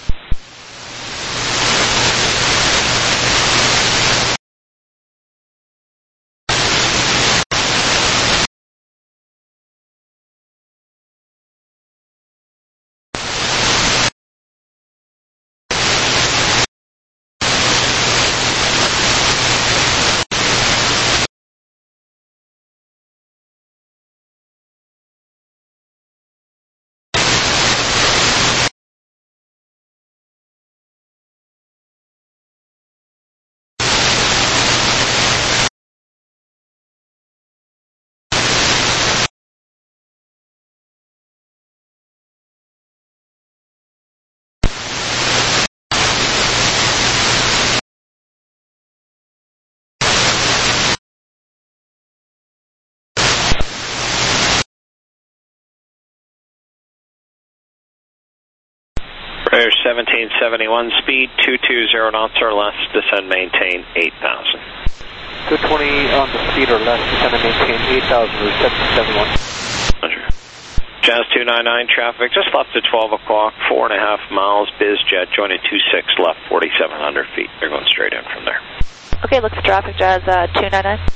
Rouge seventeen seventy-one, speed two two zero knots or less, descend maintain eight thousand. two twenty on the speed or less, descend and maintain eight thousand, Rouge seventeen seventy-one. Pleasure. Jazz two nine nine, traffic just left at twelve o'clock, four and a half miles, BizJet, joining two six left, forty-seven hundred feet. They're going straight in from there. Okay, look for traffic, Jazz uh, two nine nine.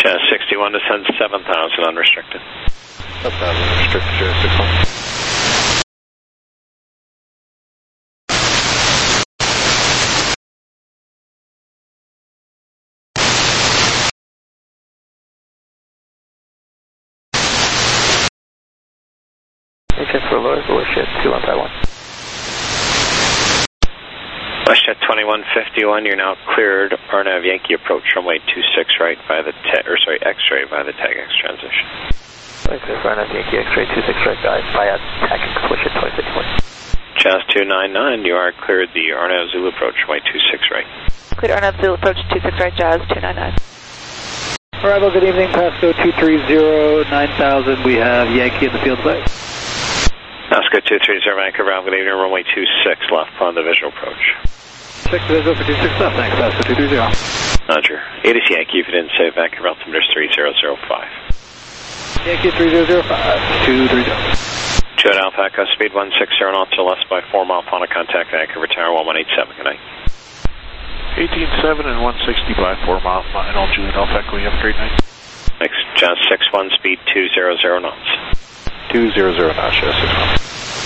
Jazz sixty-one, descend seven thousand unrestricted. seven thousand unrestricted, Jazz sixty-one. Check for lower, WestJet two one five one. WestJet twenty-one fifty-one, you're now cleared R N A V Yankee approach runway two six right by the, te- or sorry, X-ray by the TAGX transition. Clear for R N A V Yankee X-ray two six right by, via TAGX, WestJet twenty fifty-one. Jazz two nine nine, you are cleared the R N A V Zulu approach runway two six right. Cleared R N A V Zulu approach two six right, Jazz two nine nine. Arrival, good evening, Pasco two three zero, nine thousand, we have Yankee in the field play. Pasco two three zero, Vancouver, good evening, runway two six left on the visual approach. Check the visual for two six left, thanks, Pasco two three zero. Roger. A D C Yankee, if you didn't say Vancouver, altimeter is three zero zero five. Yankee three zero zero five, two three zero. Jet Alpha Echo, speed one six zero knots or less by four mile final contact, Vancouver Tower one one eight seven, good night. eighteen seven and one sixty by four mile final, Julian Alpha Echo, you have a great night. Thanks. Jazz six one, speed two zero zero knots. two zero zero knots, Jazz six one.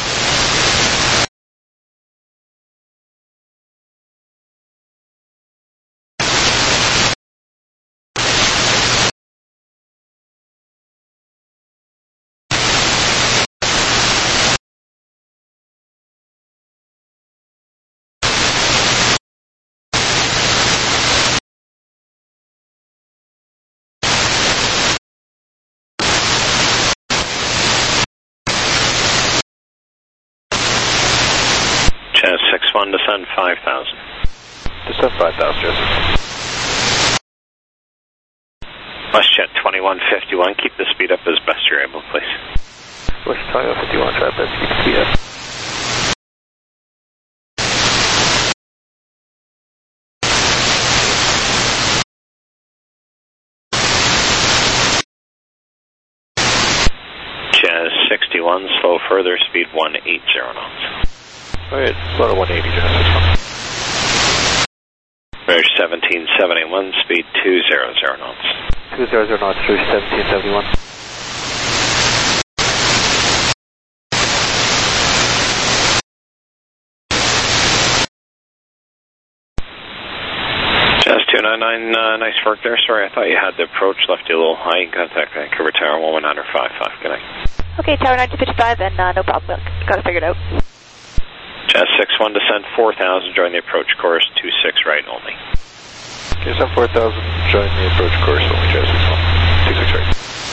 Jazz six one, descend five thousand. Descend five thousand, Jazz six one. WestJet twenty-one fifty-one, keep the speed up as best you're able, please. WestJet twenty-one fifty-one, try best to keep the speed up. Jazz sixty-one, slow further, speed one eighty knots. Alright, slow to one eighty, Jazz six one. Rouge seventeen seventy-one, speed two hundred knots. two hundred knots, Rouge seventeen seventy-one. Jazz two nine nine, uh, nice work there. Sorry, I thought you had the approach, left you a little high. Contact Vancouver Tower one one nine five five, good night. Okay, Tower nine two fifty-five, and uh, no problem, got it figured out. Jazz six one, descend four thousand, join the approach course two six right only. Okay, descend four thousand, join the approach course only, Jazz six one, two six right.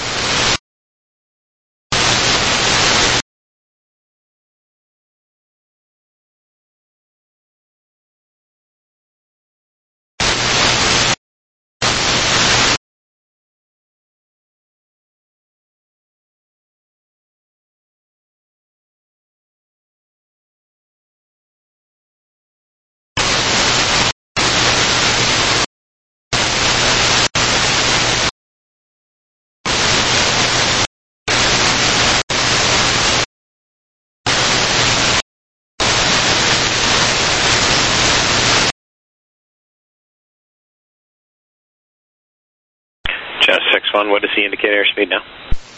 Jazz six one, what is the indicator airspeed now?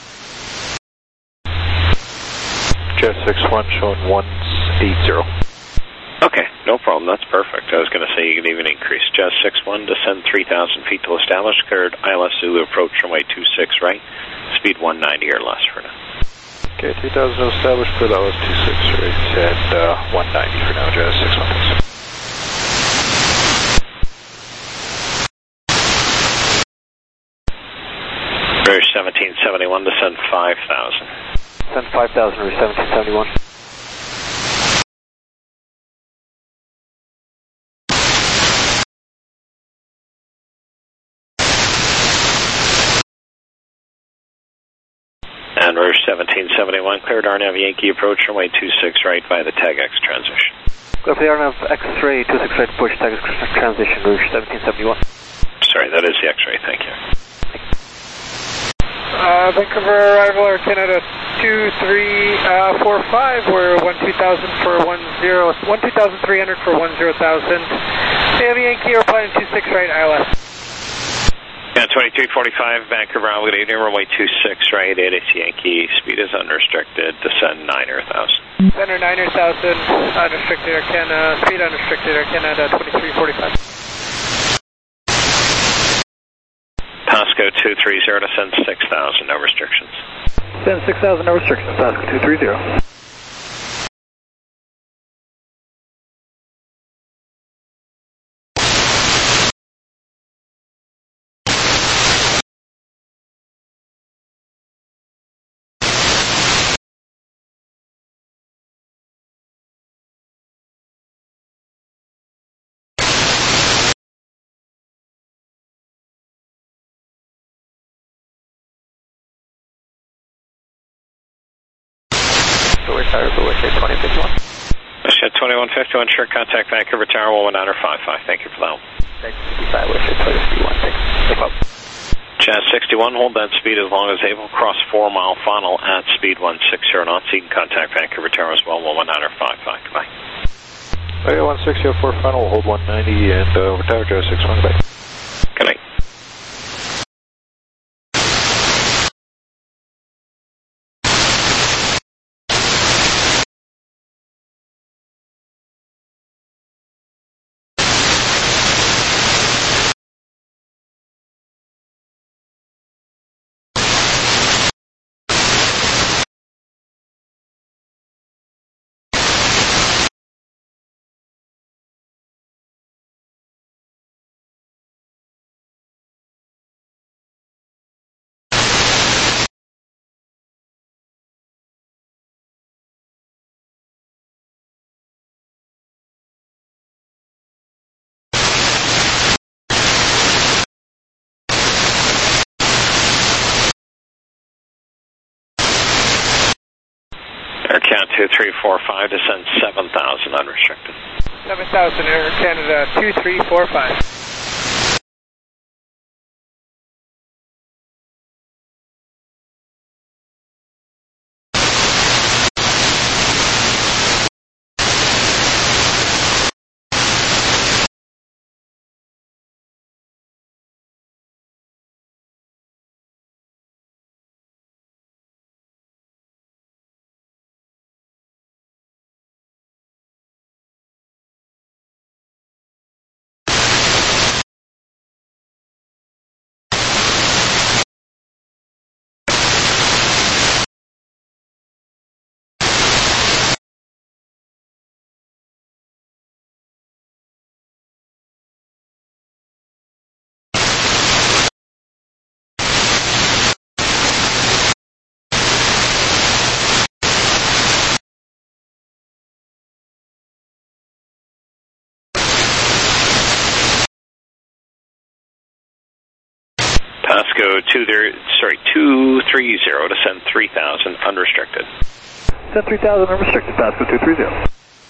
Jazz six one showing one eighty. Okay, no problem, that's perfect. I was going to say you can even increase. Jazz six one, descend three thousand feet to establish, cleared I L S Zulu approach runway two six right, speed one ninety or less for now. Okay, three thousand established, cleared I L S two six right, and uh, one ninety for now, Jazz six one, thanks. Rouge seventeen seventy-one, descend five thousand. Descend five thousand, Rouge seventeen seventy-one. And Rouge seventeen seventy-one, cleared R N A V Yankee approach runway two six right by the TAGX transition. Go for the R N A V X-ray two six right push TAGX transition, Rouge seventeen seventy-one. Sorry, that is the X-ray, thank you. Uh, Vancouver arrival, Air Canada two three four five, we're one two thousand for one zero, one two thousand three hundred for one zero thousand. A V Yankee, replying two six right, I L S. Yeah, twenty-three forty-five, Vancouver, good evening, runway two six right, eight eight Yankee, speed is unrestricted, descend niner thousand. Center niner thousand, unrestricted Air Canada, speed unrestricted Air Canada, twenty-three forty-five. Pasco two three zero, descend six thousand, no restrictions. Descend six thousand, no restrictions, Pasco two three zero. twenty-one fifty-one, sure, contact Vancouver Tower, one one nine five five. Thank you for that. Thanks, fifty-five, wish it, fifty-one, thanks. Jazz sixty-one, hold that speed as long as able, cross four mile final at speed one sixty knots. You can contact Vancouver Tower as well, one one nine five five. Goodbye. Okay, one sixty oh four final, hold one ninety, and uh, over tower, Jazz sixty-one, goodbye. Good night. Air two three four five, descend seven thousand, unrestricted. seven thousand, Air Canada two three four five. Pasco two there, sorry, two three zero, descend three thousand, unrestricted. Descend three thousand, unrestricted, Pasco two three zero.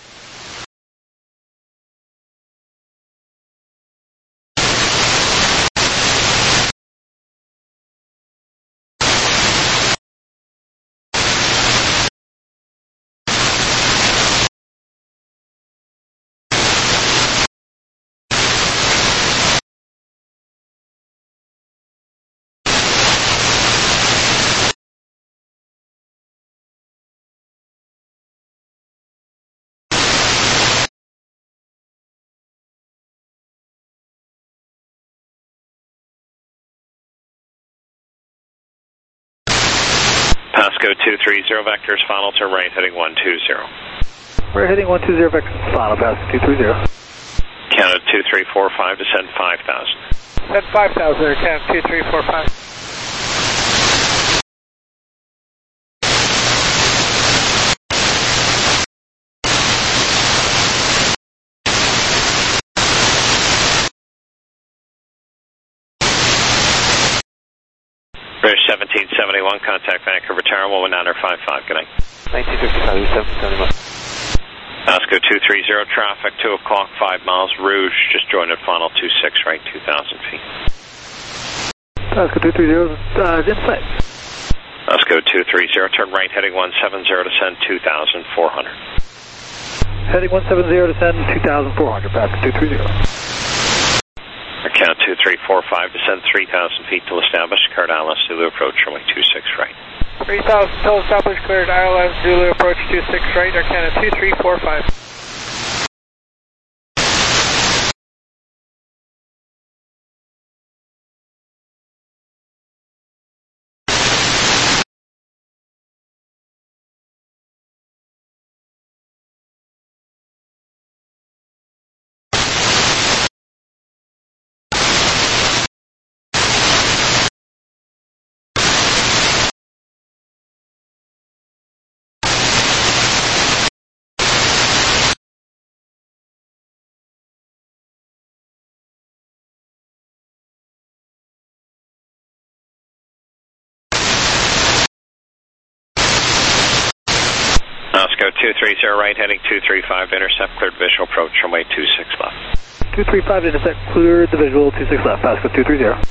Pasco two three zero, vectors final to right, heading one two zero. We're heading one two zero, vectors final, Pasco two three zero. Canada two three four five, descend five thousand. Descend five thousand, Air Canada two three four five. British seventeen seventy-one, contact Vancouver Tower, one one nine five five, good night. nineteen fifty-five, seventeen seventy-one. Pasco two three zero, traffic, two o'clock, five miles, Rouge, just joined at final two six right, two thousand feet. Pasco two three zero, uh, is in sight. Pasco two three zero, turn right, heading one seven zero, descend two thousand four hundred. Heading one seven zero, descend two thousand four hundred, Pasco two three zero. Count two three four five, descend three thousand feet till established, cleared I L S Zulu approach, runway two six right. three thousand till established, cleared I L S Zulu approach two six right, Arcana two three four five. Oscar two three zero right, heading two three five, intercept, cleared visual approach, runway two six left. two three five, intercept, cleared the visual, two six left, Pasco two three zero.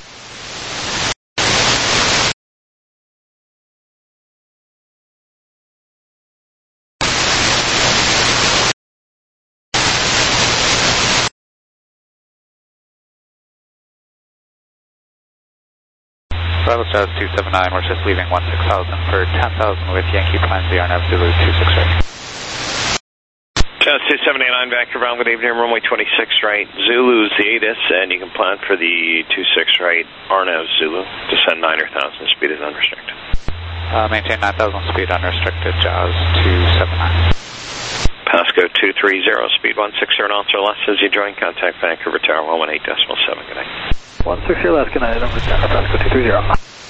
Bravo Jazz two seven nine, we're just leaving one six thousand for ten thousand with Yankee Plan Z R N A V Zulu two six right. Jazz two seven eight nine, Vancouver, good evening, runway twenty-six right, Zulu Zetas, and you can plan for the two six right, R N A V Zulu, descend nine thousand, speed is unrestricted. Uh, maintain nine thousand, speed unrestricted, Jazz two seven nine. Pasco two three zero, speed one six zero knots or less as you join, contact Vancouver Tower one one eight decimal seven, good night. one six zero left, good night, over Pasco two three zero.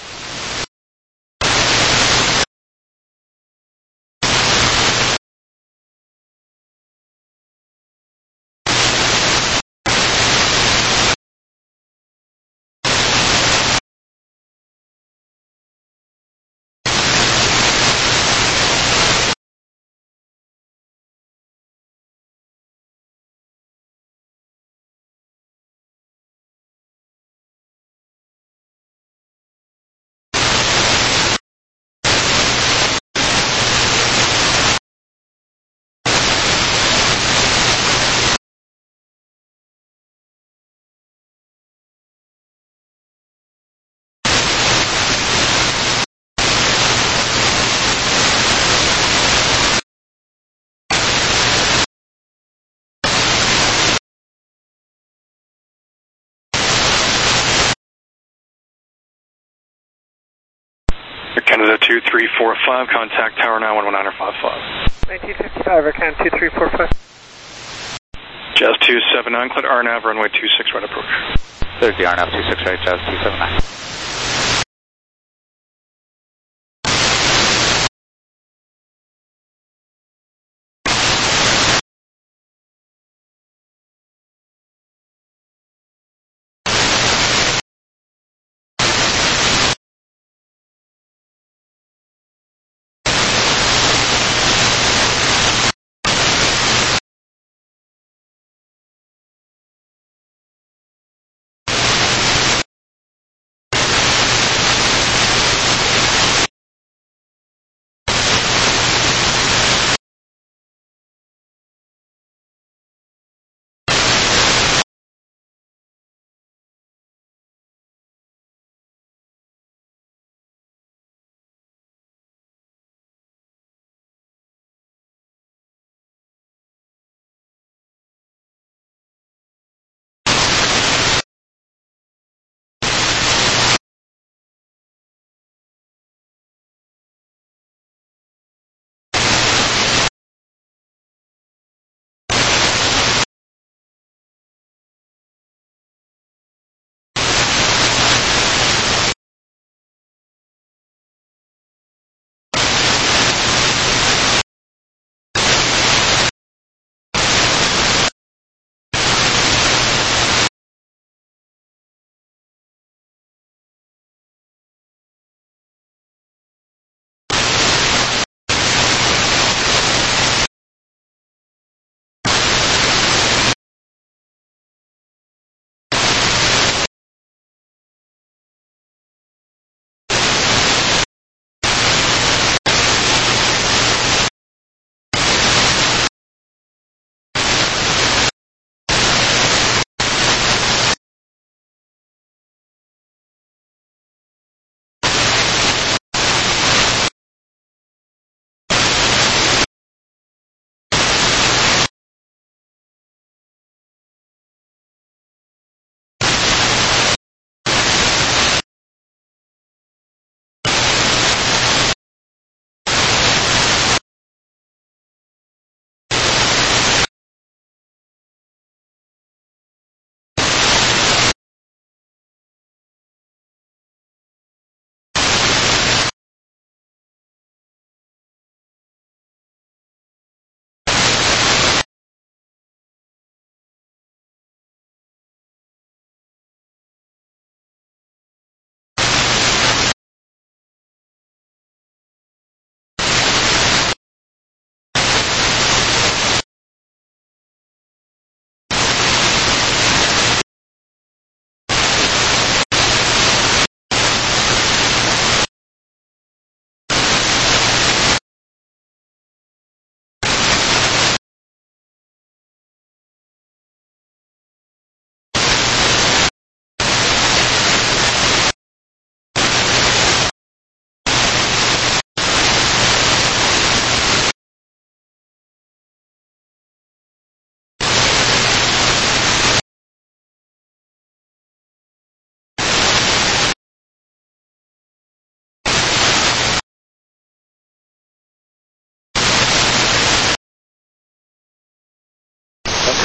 Canada two three four five, contact Tower nine one one nine five five. nineteen fifty-five, Arcana two three four five. Jazz two seven nine, cleared R N A V, runway two six right approach. Cleared the R N A V two six right, Jazz two seven nine.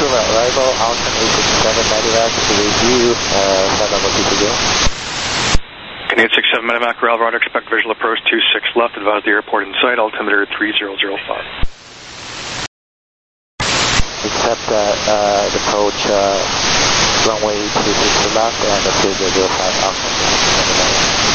Vancouver arrival, Alton eight six seven Medivac with you, uh, flight level two two zero. Canadian eight six seven Medivac, Rail Roger, expect visual approach two six left, advise the airport in sight, altimeter three zero zero five. Accept that uh, the approach uh, runway two six left and the three zero zero five Alton.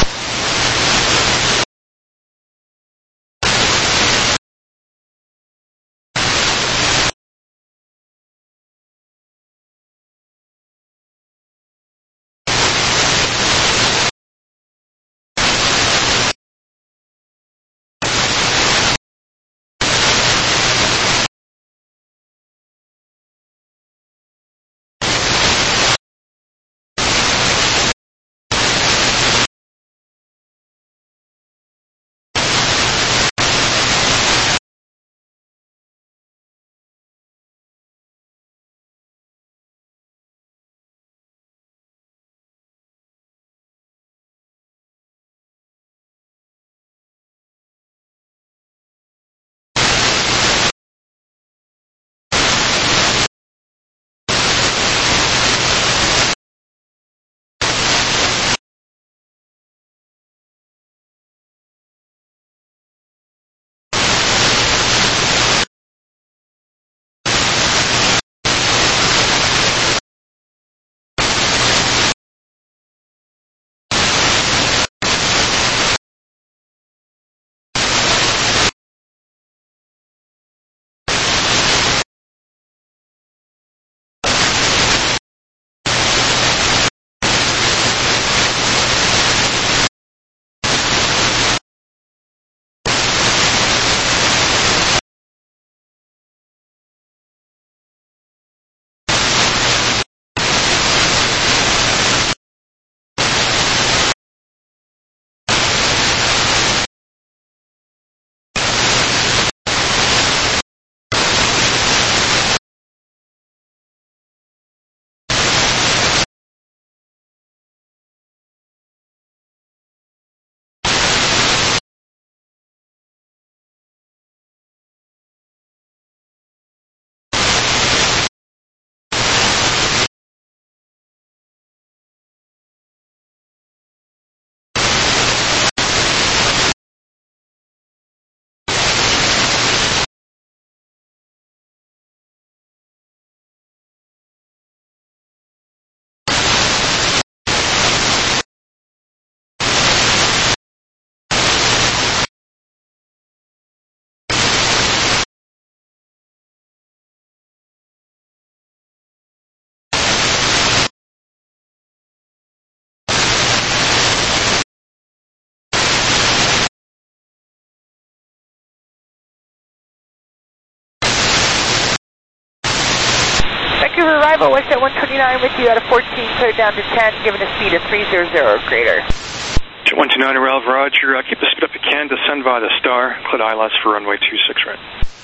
Vancouver arrival, West at one twenty-nine with you at a fourteen, cleared down to ten, given a speed of three hundred or greater. Jet one two nine, Rail Roger, uh, keep the speed up you can, descend via the Star, cleared I L S for runway two six right.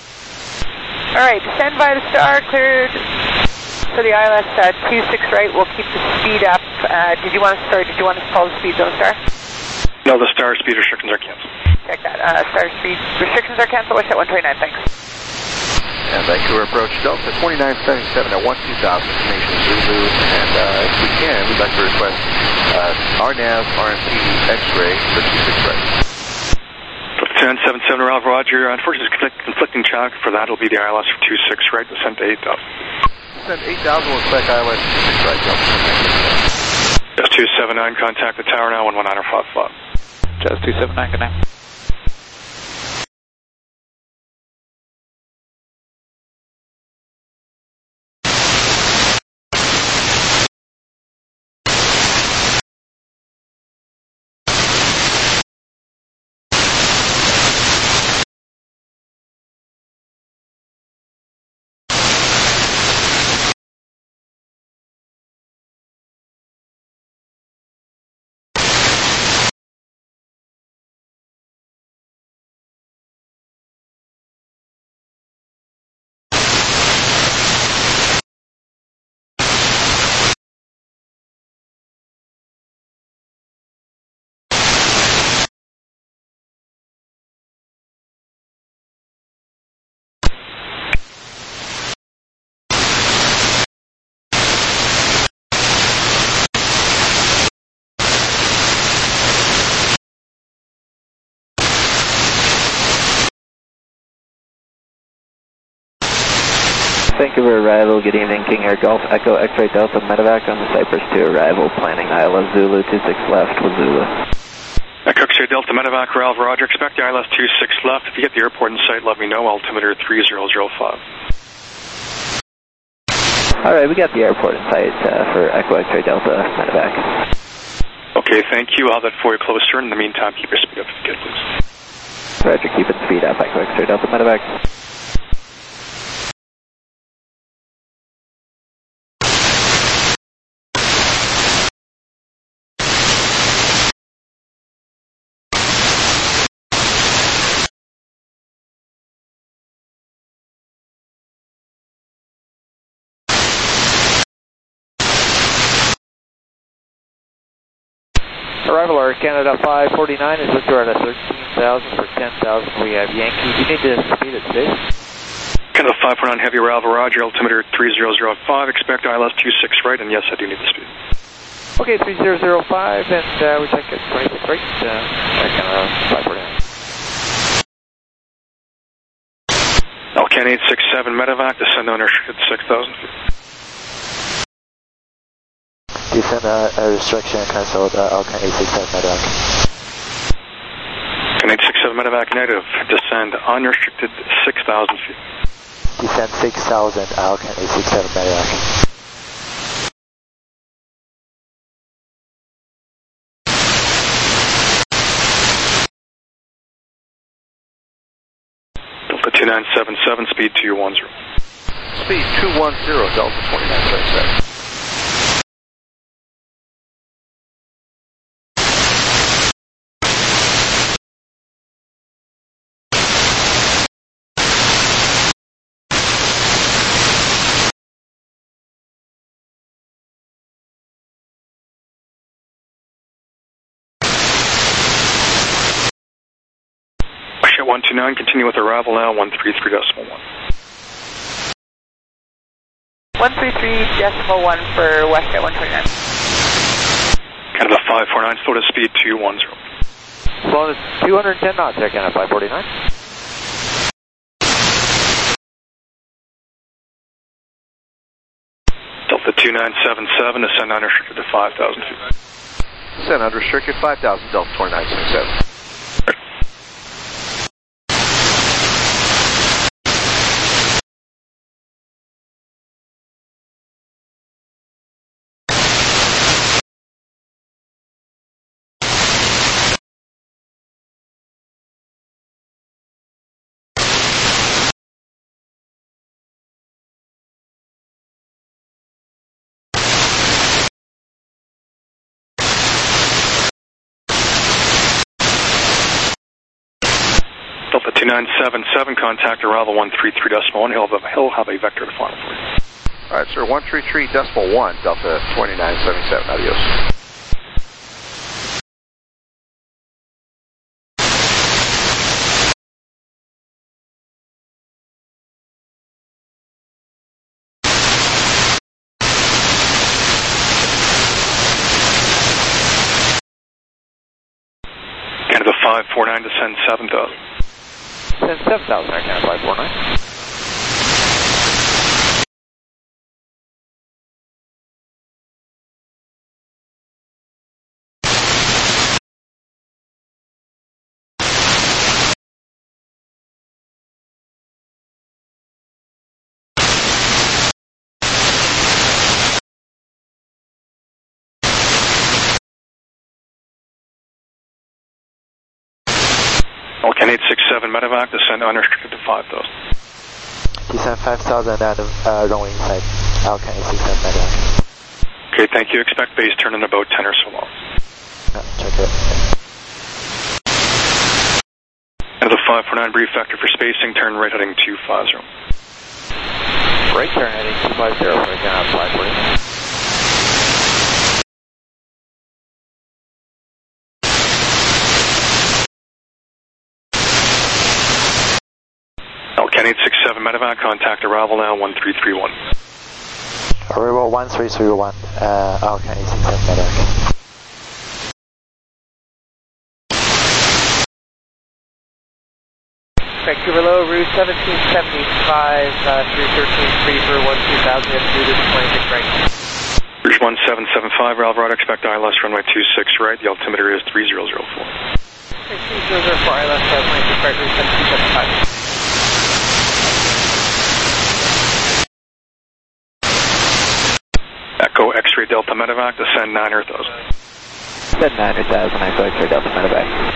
Alright, descend via the Star, cleared for the I L S uh, two six right, we'll keep the speed up. Uh, did you want to, sorry, did you want us to follow the speed zone, Star? No, the Star speed restrictions are canceled. Check that, uh, Star speed restrictions are canceled, West at one twenty-nine, thanks. And Vancouver approach Delta twenty-nine seventy-seven at one two thousand, information Zulu, and uh, if we can, we'd like to request uh, R N A V, R M P, X-ray for two six right. ten seven seven, Ralph Roger, unfortunately it's conflicting traffic for that, it'll be the I L S for two six right, descent to eight thousand. Descent eight thousand, we'll expect I L S two six right, Delta. Just two seven nine, contact the tower now, one one nine five five. Just two seven nine, good night. Vancouver arrival, good evening, King Air Golf, Echo X-Ray Delta Medevac on the Cypress two arrival, planning I L S Zulu two six left with Zulu. Echo X-Ray Delta Medevac, Ralph Roger, expect the I L S two six left. If you get the airport in sight, let me know, altimeter three zero zero five. Alright, we got the airport in sight uh, for Echo X-Ray Delta Medevac. Okay, thank you. I'll have that for you closer. In the meantime, keep your speed up if you could, please. Roger, keep it speed up, Echo X-Ray Delta Medevac. Arrival Air Canada five forty-nine is Victor at thirteen thousand for ten thousand. We have Yankee. Do you need to speed it today? Canada five forty-nine Heavy, Ralph Roger, altimeter three zero zero five. Expect I L S two six right, and yes, I do need the speed. Okay, three zero zero five, and uh, we check at twenty-six right. Uh, Canada five forty-nine. Alcan eight six seven Medevac, descend on unrestricted six thousand feet. Descend uh, a restriction cancelled, uh, Alcan eight six seven Medevac. Alcan eight six seven Medevac negative, descend unrestricted six thousand feet. Descend six thousand, Alcan eight six seven Medevac. Delta two nine seven seven, speed two one zero. Speed two one zero, Delta twenty-nine seventy-seven. one two nine, continue with arrival now, one three three decimal one. one three three decimal one for WestJet one twenty-nine. Canada five forty-nine, slow to speed two one zero. Slow to two hundred ten knots there, Canada five forty-nine. Delta two nine seven seven, descend unrestricted to five thousand feet. Descend unrestricted five thousand, Delta twenty-nine seventy-seven. Delta two nine seven seven, contact arrival one three three decimal one. He'll have, he'll have a vector to final for you. All right, sir, one three three decimal one, Delta twenty-nine seventy-seven, adios. Canada five forty-nine, descend seven thousand. Descend seven thousand, Canada five forty-nine. Alcan eight six seven Medevac, descend unrestricted to five thousand. Descend five thousand at uh, runway inside, Alcan eight six seven Medevac. Okay, thank you. Expect base turn in about ten or so miles. No, check it. Canada five forty-nine, brief vector for spacing, turn right heading two five zero. Right turn heading two five zero for Canada five forty-nine. Alcan eight six seven Medevac, contact arrival now, one three three one. Arrival one three three one, uh, Alcan eight six seven Medevac. Vancouver Low, route seventeen seventy-five, uh, through thirteen three for one two thousand, Zulu twenty-six right. Rouge one seven seven five, Alvarado, expect I L S runway two six right, the altimeter is three zero zero four. three zero zero four, I L S twenty-six right, route seventeen seventy-five. Echo X-ray Delta Medevac, descend nine hundred thousand. Descend nine hundred thousand, Echo X-ray Delta Medevac.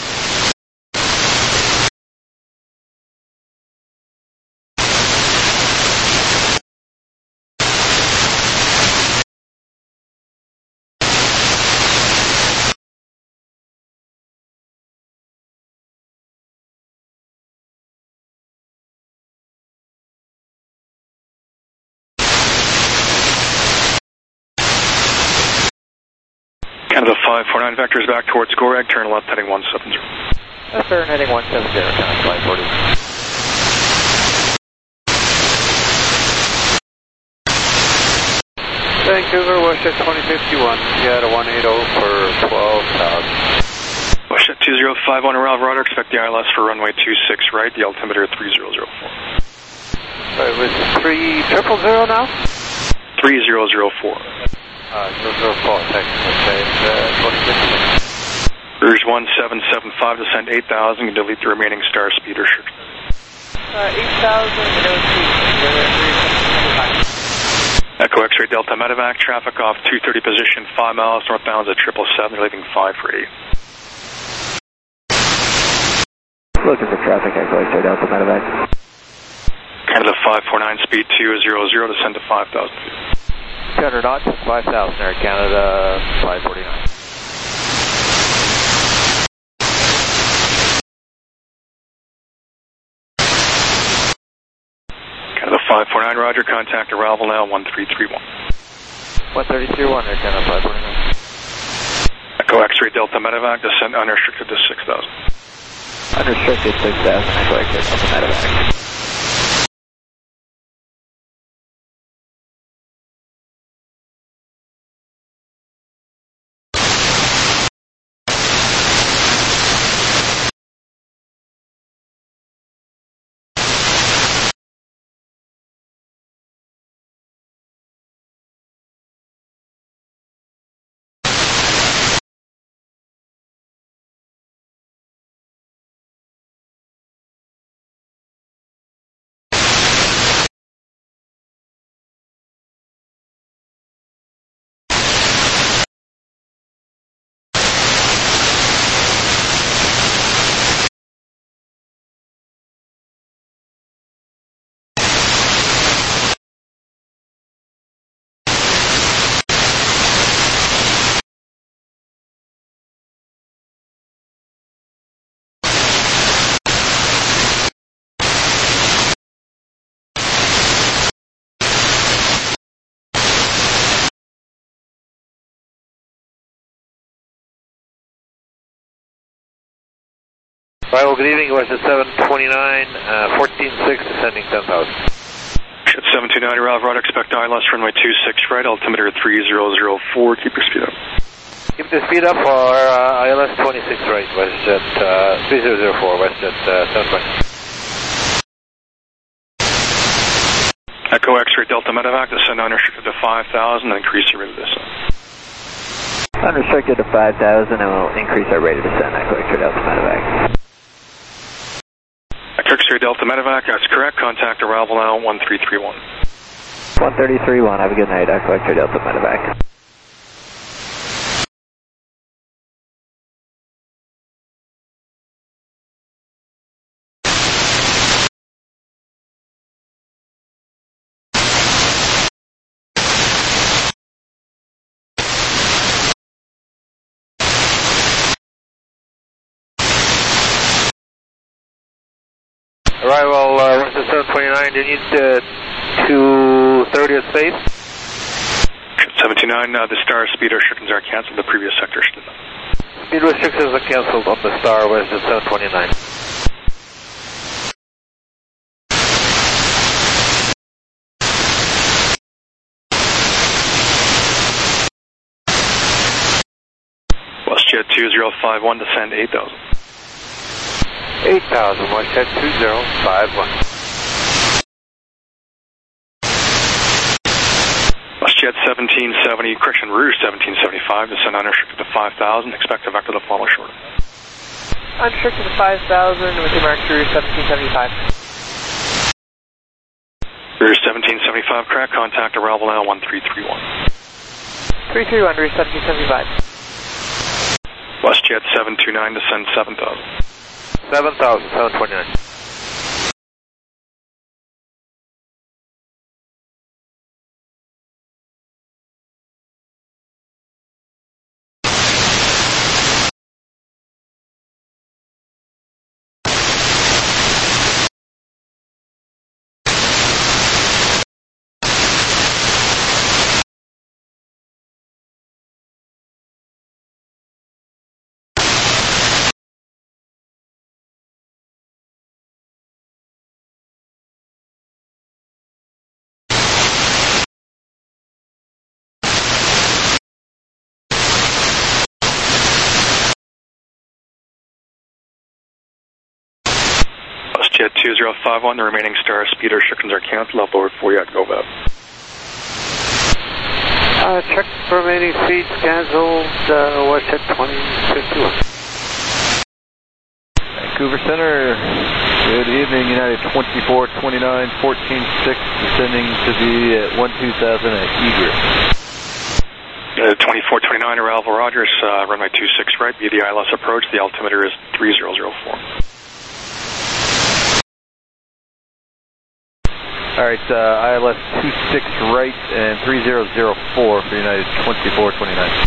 Canada five four nine, vectors back towards Goreg, turn left heading one seven zero. Left turn heading one seven zero, Canada five forty. Vancouver, WestJet twenty fifty-one, Seattle one eighty for twelve thousand. WestJet two zero five one, Alvarado, expect the I L S for runway two six right, the altimeter three zero zero four. Sorry, with three triple zero now? three zero zero four. Uh, zero zero four, thanks. Okay, uh, twenty fifty-one. Rouge one seven seven five, descend eight thousand, and delete the remaining star speed restriction. Uh, eight thousand, no speed. Echo X-ray Delta Medevac, traffic off two thirty position, five miles northbound at triple seven, they're leaving five for eight. Looking for traffic, Echo X-ray Delta Medevac. Canada five four nine, speed two zero zero, descend to five thousand feet. two hundred knots, five thousand, Air Canada five forty-nine. Canada five four nine, roger, contact arrival now, one three three one. one thirty-three one, Air Canada five forty-nine. Echo X-ray Delta Medevac, descend unrestricted to six thousand. Unrestricted six thousand, Echo X-ray Delta Medevac. Right, well, good evening, WestJet seven twenty-nine, uh, fourteen six, descending ten thousand. WestJet seven two nine, Alvarado, expect I L S runway two six right, altimeter three zero zero four, keep your speed up. Keep the speed up for uh, I L S twenty-six right, WestJet uh, three zero zero four, WestJet uh, seven twenty. Echo X-ray Delta Medevac, descend unrestricted to five thousand, and increase your rate of descent. Unrestricted to five thousand, and we'll increase our rate of descent, Echo X-ray Delta Medevac. X-ray Delta Medevac, that's correct. Contact arrival now, one three three one. one thirty-three one, have a good night, Echo X-ray Delta Medevac. Right, well, uh, WestJet seven twenty-nine, do you need uh, two thirty at space? seven two nine, uh, the star speed restrictions are canceled, the previous sector stood up. Speed restrictions are canceled on the star, WestJet seven twenty-nine. WestJet two zero five one, descend eight thousand. eight thousand, WestJet two zero five one. WestJet seventeen seventy, correction, Rouge seventeen seventy-five, descend unrestricted to five thousand, expect a vector to follow short. Unrestricted to five thousand with the American Rouge seventeen seventy-five. Rouge seventeen seventy-five, correct, contact arrival now one three three one. three three one, Rouge seventeen seventy-five. WestJet seven two nine, descend seven thousand. seven thousand, seven twenty-nine. WestJet two zero five one, the remaining star speed restrictions are canceled. I'll lower for you at GoVab. Uh, check remaining speeds canceled, uh, WestJet twenty fifty-one. Vancouver Center, good evening, United twenty-four twenty-nine, fourteen six, descending to be at one two thousand at Egress. Uh, twenty-four twenty-nine, arrival Rogers, uh, runway two six right, via the I L S approach, the altimeter is three zero zero four. Alright, uh, I L S two six right and three zero zero four for United twenty-four twenty-nine.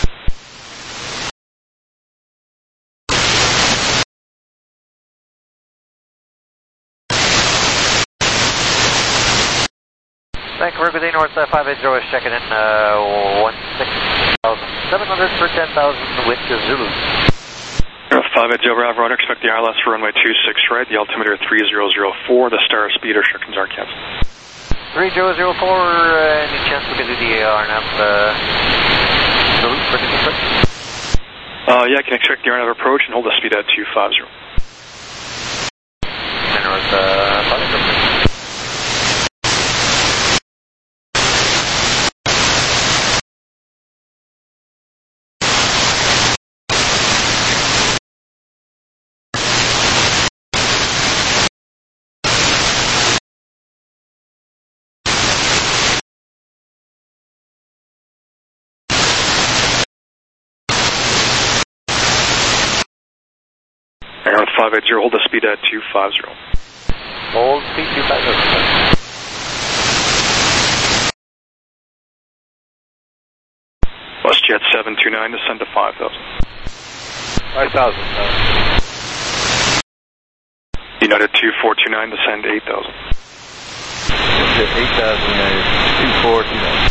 Vancouver, good day, North uh, five eight zero is checking in uh, one six thousand seven hundred for ten thousand with the Zulu. five eight zero, Rav Roger, expect the I L S for runway two six right, the altimeter three zero zero four, the star speed restrictions are canceled. three zero zero four, uh, any chance we can do the R N F uh, Zulu for the approach? Uh, yeah, I can expect the R N F approach and hold the speed at two five zero. North uh, five eight zero. North five eight zero, hold the speed at two five zero. Hold speed two five zero. WestJet seven two nine, descend to five thousand. five thousand. United two four two nine, descend eight thousand. eight thousand, United two four two nine.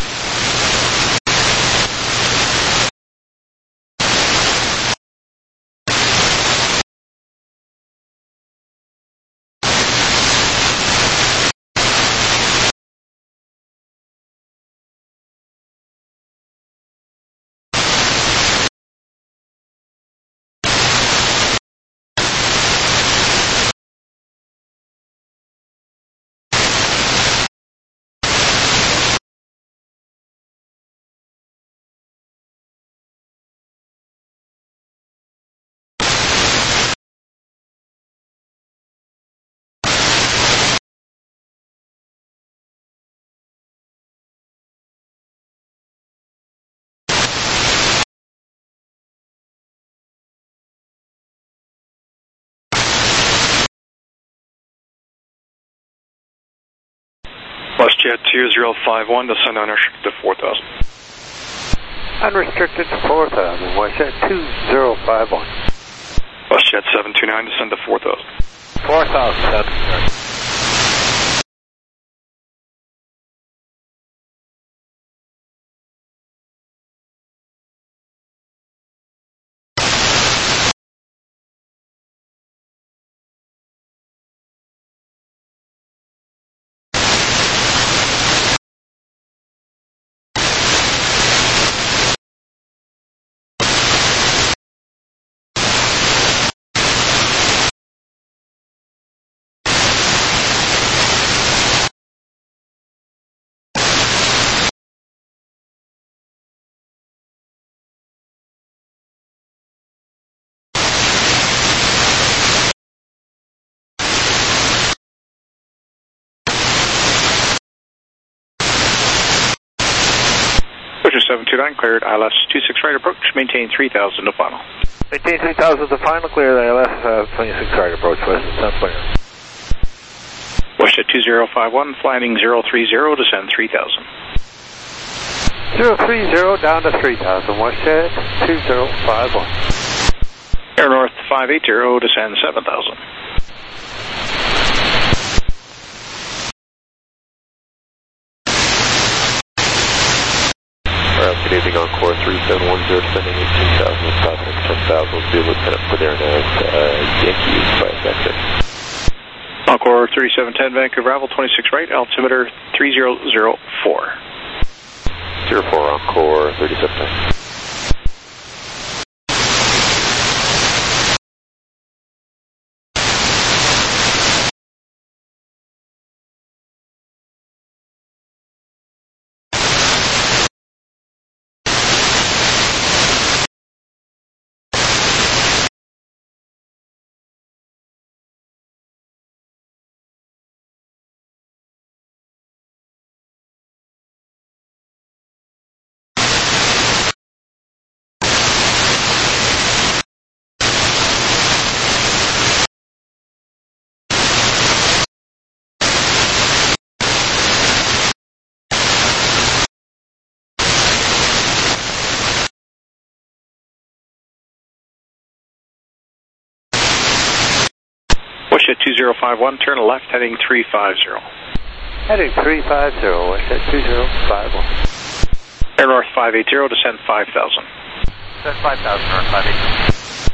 WestJet two zero five one, descend unrestricted to four thousand. Unrestricted to four thousand, WestJet two zero five one. WestJet seven two nine, descend to four thousand. four thousand. Ocean seven two nine, cleared I L S two six right approach, maintain three thousand to final. Maintain three thousand to final, cleared I L S uh, twenty-six right approach, west ten twenty. WestJet two zero five one, flying zero three zero, descend three thousand. zero three zero down to three thousand, WestJet two zero five one. Air North five eight zero, descend seven thousand. Good evening, Encore three seven one zero, descending eighteen thousand, stopping at ten thousand, be Lieutenant for there now, uh, Yankee five back six. Encore three seven ten, Vancouver, Ravel twenty-six right, altimeter three zero zero four. zero four, Encore thirty seven ten. WestJet two zero five one, turn left, heading three five zero. Heading three five zero, WestJet two zero five one. Air North five eight zero, descend five thousand. Descend five thousand, North five eight zero.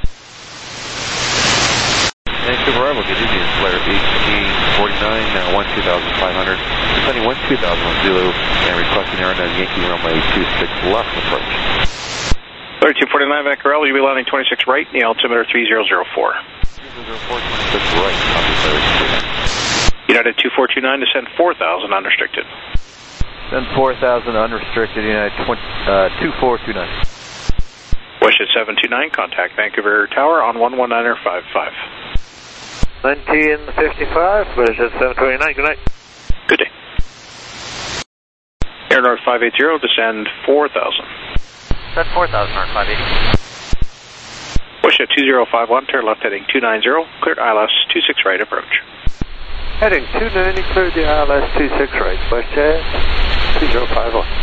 Vancouver Ravel, good evening, flare eighteen forty-nine, now one two thousand five hundred, descending one two thousand on Zulu, and requesting air on Yankee runway two six left approach. thirty-two forty-nine, Vancouver Ravel, you'll be landing twenty-six right, the altimeter three zero zero four. twenty-six right, copy, United two four two nine, descend four thousand, unrestricted. Descend four thousand, unrestricted, United two four two nine. WestJet seven two nine, contact Vancouver Tower on one one nine five five. nineteen fifty-five, WestJet seven two nine, good night. Good day. Air North five eight zero, descend four thousand. Descend four thousand, North five eight zero. WestJet two zero five one, turn left heading two nine zero, cleared I L S two six right approach. Heading two ninety, cleared the I L S two six right, WestJet two zero five one.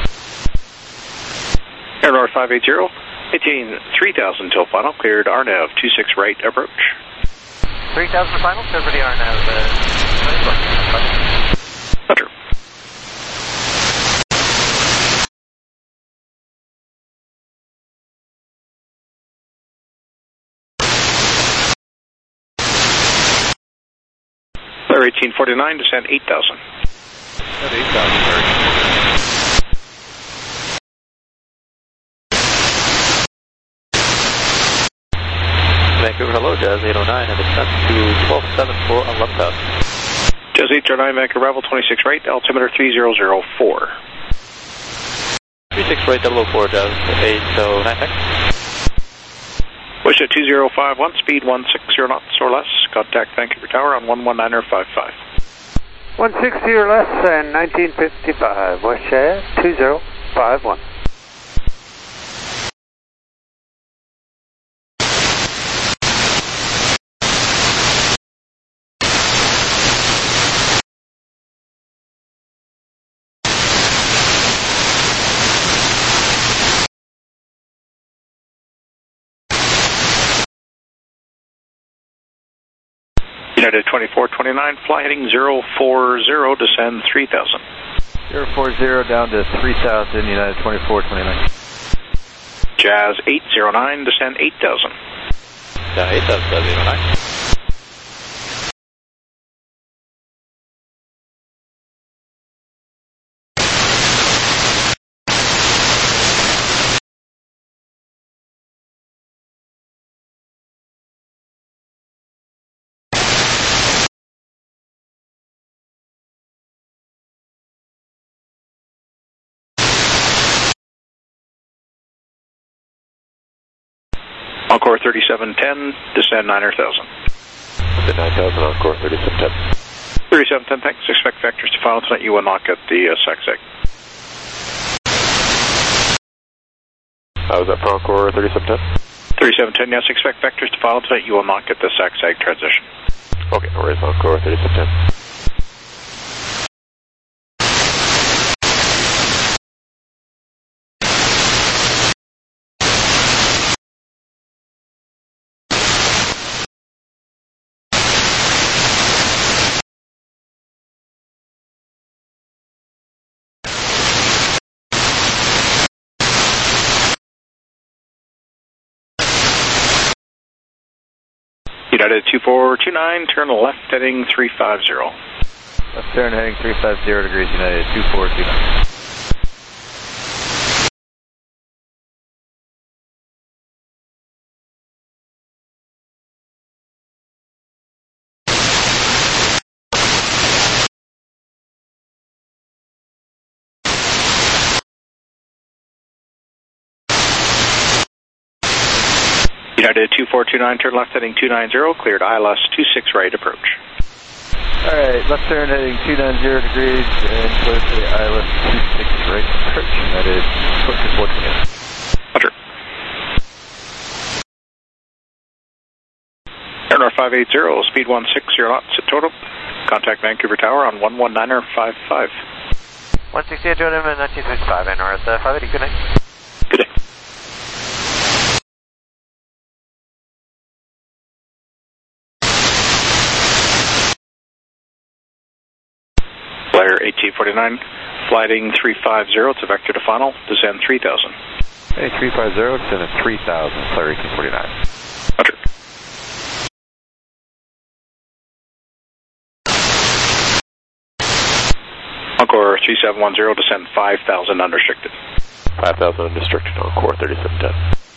Air North five eight zero, maintain three thousand till final, cleared R N A V two six right approach. three thousand final, cleared for the R N A V uh, Hunter. Flare eighteen forty-nine, descend eight thousand. At eight thousand, Vancouver, hello, Jazz eight oh nine, and descent to twelve seven four on left out. Jazz eight oh nine, Vancouver Ravel twenty-six right, altimeter three zero zero four. three six right, double oh four, Jazz eight oh nine, thanks. WestJet two zero five one, speed one six zero knots or less, contact Vancouver Tower on one one nine five five. one sixty or less and nineteen fifty-five, WestJet two zero five one. United twenty-four twenty-nine, fly heading zero four zero, descend three thousand. zero four zero down to three thousand, United twenty-four twenty-nine. Jazz eight oh nine, descend eight thousand. Yeah, eight thousand, Jazz eight oh nine. Encore thirty-seven ten, descend nine thousand. Descend nine thousand, Encore thirty-seven ten. thirty-seven ten, thanks. Expect vectors to final tonight. You will knock at the uh, S A C S E C. I was at Proncor thirty-seven ten. thirty-seven ten, yes, expect vectors to follow tonight. You will not get the S A C S A G transition. Okay, no worries, Proncor thirty-seven ten. United two four two nine, turn left heading three five zero. Left turn heading three five zero degrees United two four two nine. United two four two nine, turn left heading two nine zero, cleared I L S two six right approach. Alright, left turn heading two nine zero degrees and clear for the I L S two six right approach. United two four two nine. Roger. Air North five eight zero, speed one six zero knots at total. Contact Vancouver Tower on one one niner five five. one sixty-eight, Jordan, nineteen sixty-five, Air North uh, five eighty, good night. Good day. Flyer eighteen forty-nine, flighting three five zero, it's a vector to final, descend three thousand. Hey, three five zero, descend at three thousand, Flyer eighteen forty-nine. Roger. Encore three seven one zero, descend five thousand unrestricted. five thousand unrestricted, Encore thirty-seven ten.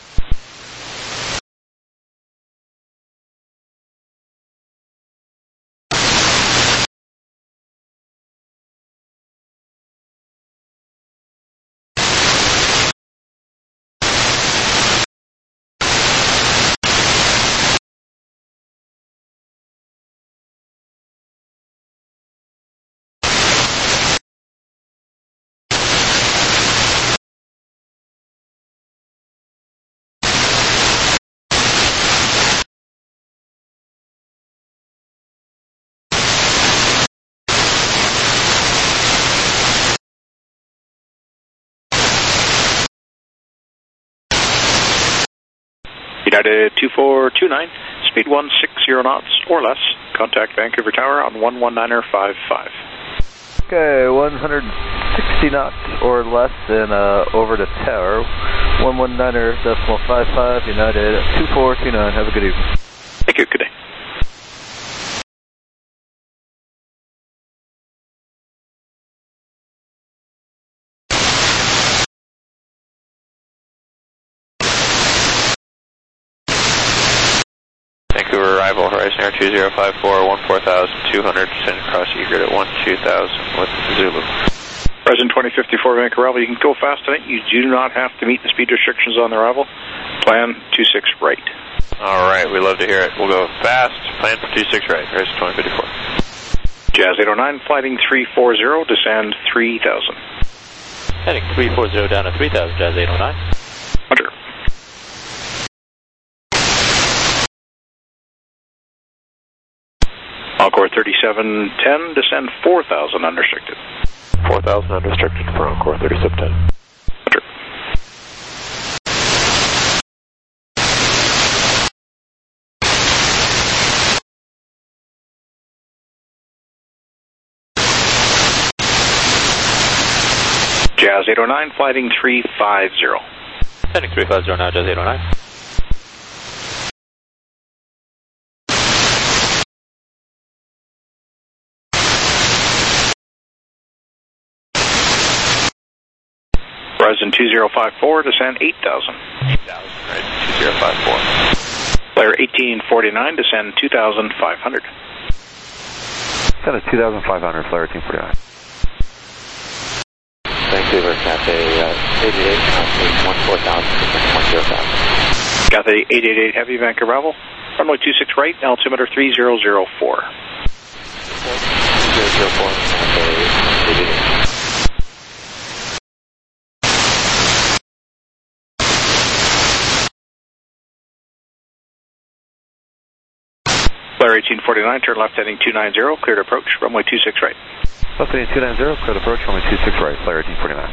United two four two nine, speed one six zero knots or less. Contact Vancouver Tower on one one niner five five. Okay, one sixty knots or less and uh, over to Tower. one one niner decimal five five, United two four two nine. Have a good evening. Thank you, good day. Vancouver arrival, Horizon Air two zero five four, one four thousand two hundred, descend across Egret at one two thousand with Zulu. Horizon twenty fifty-four, Vancouver arrival, you can go fast tonight, you do not have to meet the speed restrictions on the arrival. Plan two six right. Alright, we love to hear it. We'll go fast, plan for two six right, Horizon twenty fifty-four. Jazz eight oh nine, flighting three four zero, descend three thousand. Heading three four zero down to three thousand, Jazz eight oh nine. Roger. Encore thirty-seven ten, descend four thousand unrestricted. four thousand unrestricted for Encore thirty-seven ten. Roger. Jazz eight oh nine, flighting three five zero. Heading three five zero now, Jazz eight oh nine. Horizon two zero five four, descend eight thousand. eight thousand, right, two zero five four. Flyer eighteen forty-nine, descend two thousand five hundred. Descend at two thousand five hundred, Flyer eighteen forty-nine. Vancouver, Cathay uh, eighty-eight, Cathay one four thousand, one zero thousand. Cathay eight eight eight Heavy, Vancouver arrival. Runway two six right, altimeter three zero zero four. three zero zero four, Cathay eight eight eight. eighteen forty-nine, turn left heading two nine zero, cleared approach, runway two six right. Left heading two nine zero, cleared approach, runway two six right, flyer eighteen forty-nine.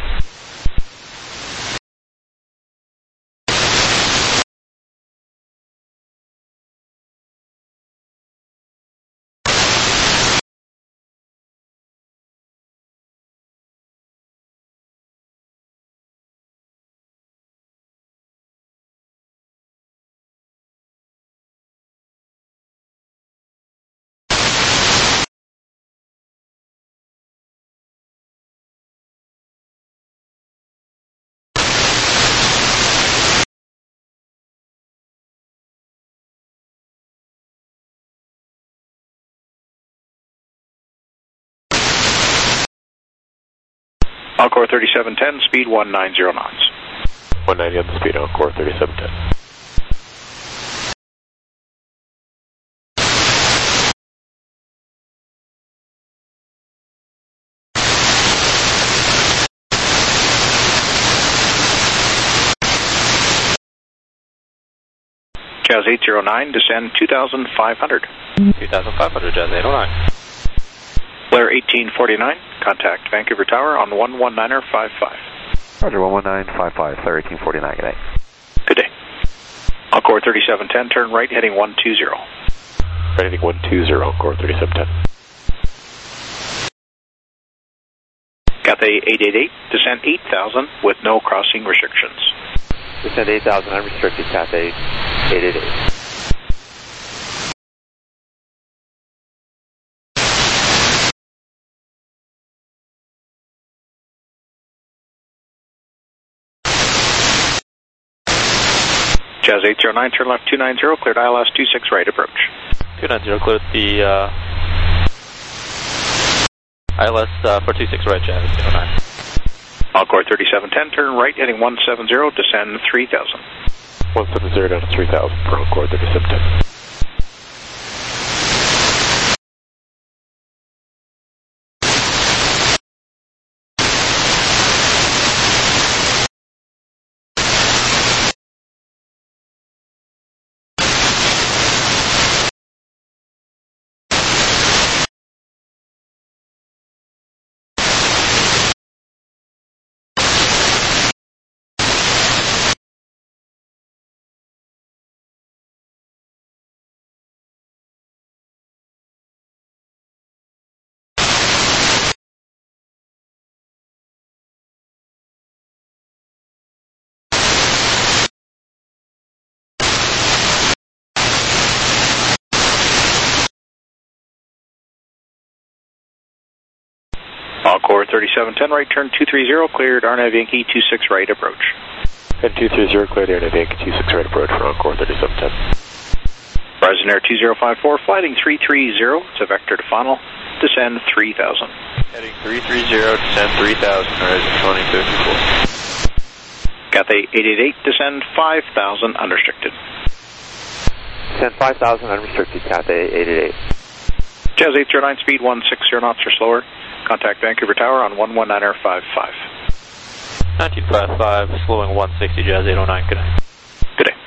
Encore thirty-seven ten, speed one nine zero knots. one ninety on the speed, Encore thirty-seven ten. Jazz eight zero nine, descend two thousand five hundred. two thousand five hundred, Jazz eight oh nine. Blair eighteen forty-nine, contact Vancouver Tower on one one niner five five. Roger, one one nine five five, flyer eighteen forty-nine, good day. Good day. Encore thirty-seven ten, turn right heading one two zero. Right heading one two zero, Encore thirty-seven ten. Cathay eight eight eight, descend eight thousand with no crossing restrictions. Descend eight thousand, unrestricted, Cathay eight eight eight. Jazz eight zero nine, turn left two nine zero, cleared I L S two six right, approach. two nine zero, cleared the uh, I L S uh, for two six right, Jazz eight oh nine. Encore thirty-seven ten, turn right heading one seven zero, descend three thousand. one seven zero down to three thousand for Encore thirty-seven ten. Encore thirty-seven ten, right turn two three zero, cleared Arnav Yankee two six right, approach. And two three zero, cleared Arnav Yankee two six right, approach for Encore thirty-seven ten. Horizon Air two zero five four, flighting three three zero, it's a vector to final, descend three thousand. Heading three three zero, descend three thousand, Horizon twenty fifty-four. Cathay eight eight eight, descend five thousand, unrestricted. Descend five thousand, unrestricted, Cathay eight eight eight. Jazz eight zero nine, speed one six zero knots or slower. Contact Vancouver Tower on one one niner five five. nineteen fifty-five, slowing one sixty, Jazz eight oh nine, good day. Good day.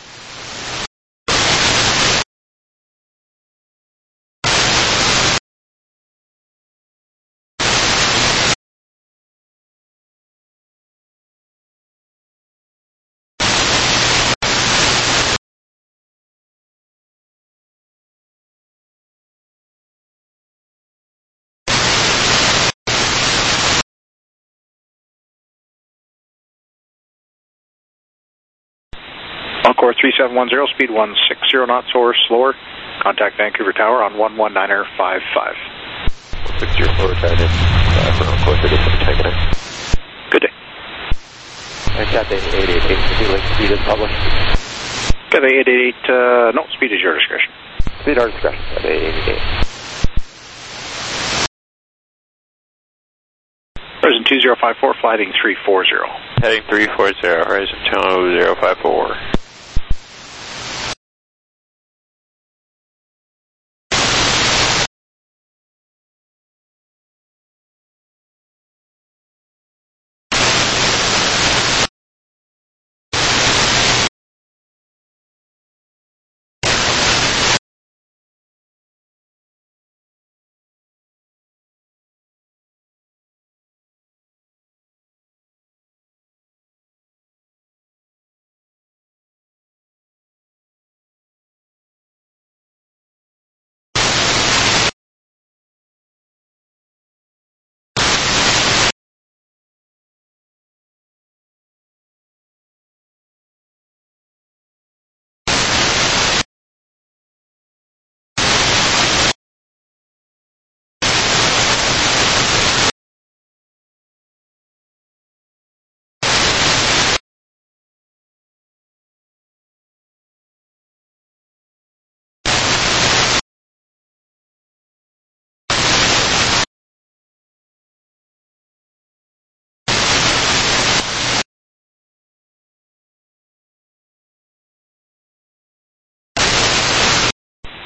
Encore three seven one zero, speed one six zero knots or slower. Contact Vancouver Tower on one one niner five five. one six zero, slower, guided uh, for Encore thirty-seven ten, good day. Good day. And Cathay eight eight eight, speed link speed is published. Cathay eight eight eight, uh, no, speed is your discretion. Speed our discretion, Cathay eight eight eight. Horizon two zero five four, flighting three four zero. Heading three four zero, Horizon two zero five four.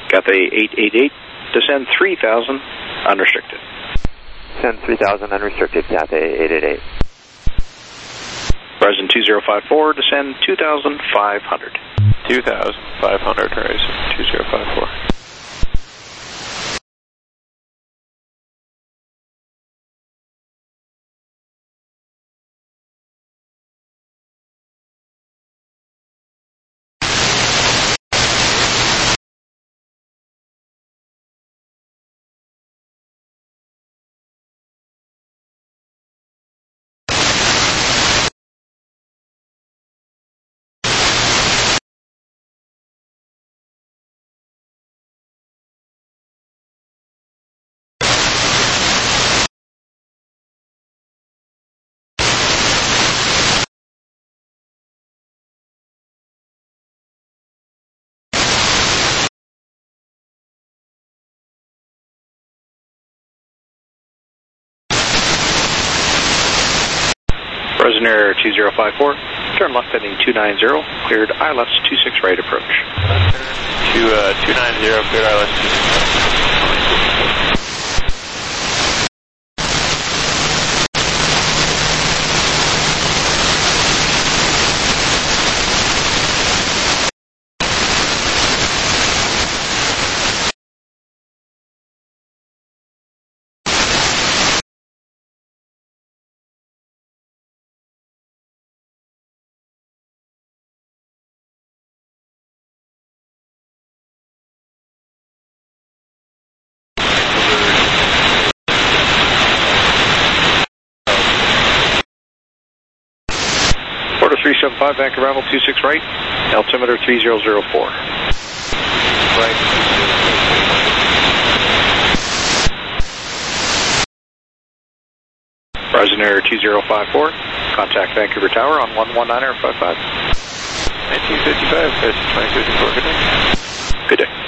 Cathay eight eight eight, descend three thousand, unrestricted. Descend three thousand unrestricted, Cathay eight eight eight. Verizon two zero five four, descend two thousand five hundred. two thousand five hundred, Verizon two zero five four. Verizon Air two zero five four, turn left heading two nine zero, cleared I L S two six right approach. Two, uh, two nine zero, cleared I L S two six right. three seven five, back arrival two six right, altimeter three zero zero four. Right. Verizon Air two zero five four, contact Vancouver Tower on one one nine five five. nineteen fifty-five, twenty fifty-four, good day. Good day.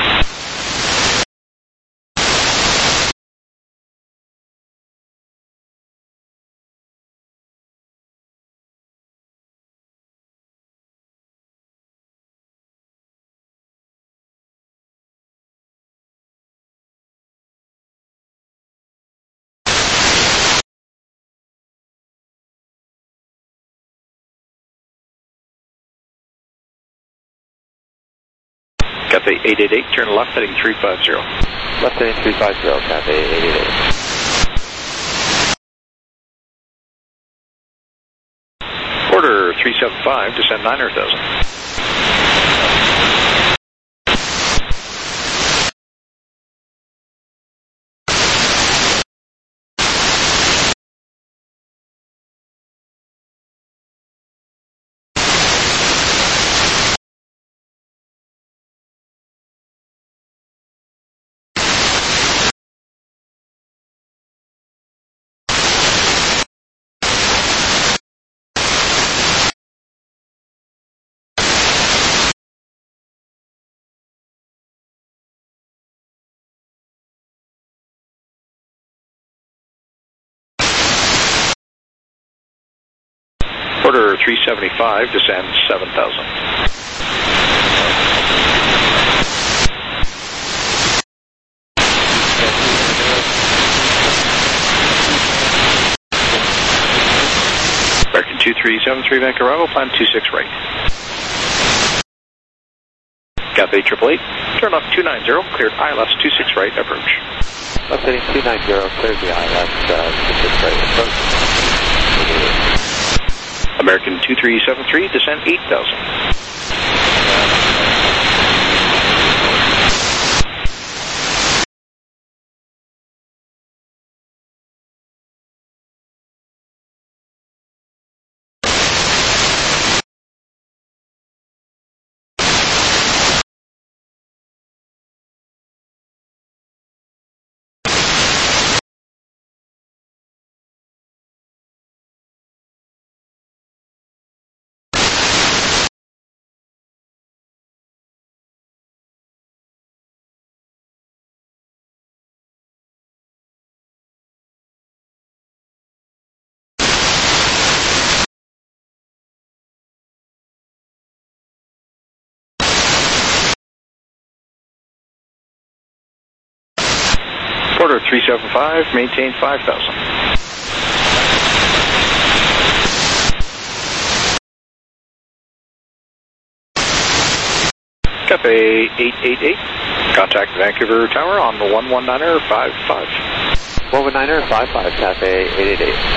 Cathay eight eight eight, turn left heading three five zero. Left heading three five zero, Cathay eight eight eight. Order three seven five, descend nine thousand. Order three seventy-five, descend seven thousand. American two three seven three, Vancouver arrival, plan two six right. Cathay eight eight eight, turn left two nine zero, cleared I L S two six right, approach. Left heading two nine zero, cleared the I L S uh, two six right, approach. American two three seven three, descend eight thousand. Quarter three seven five, maintain five thousand. Cafe eight eight eight, contact Vancouver Tower on the one one niner five five. one one niner five five, Cafe eight eight eight.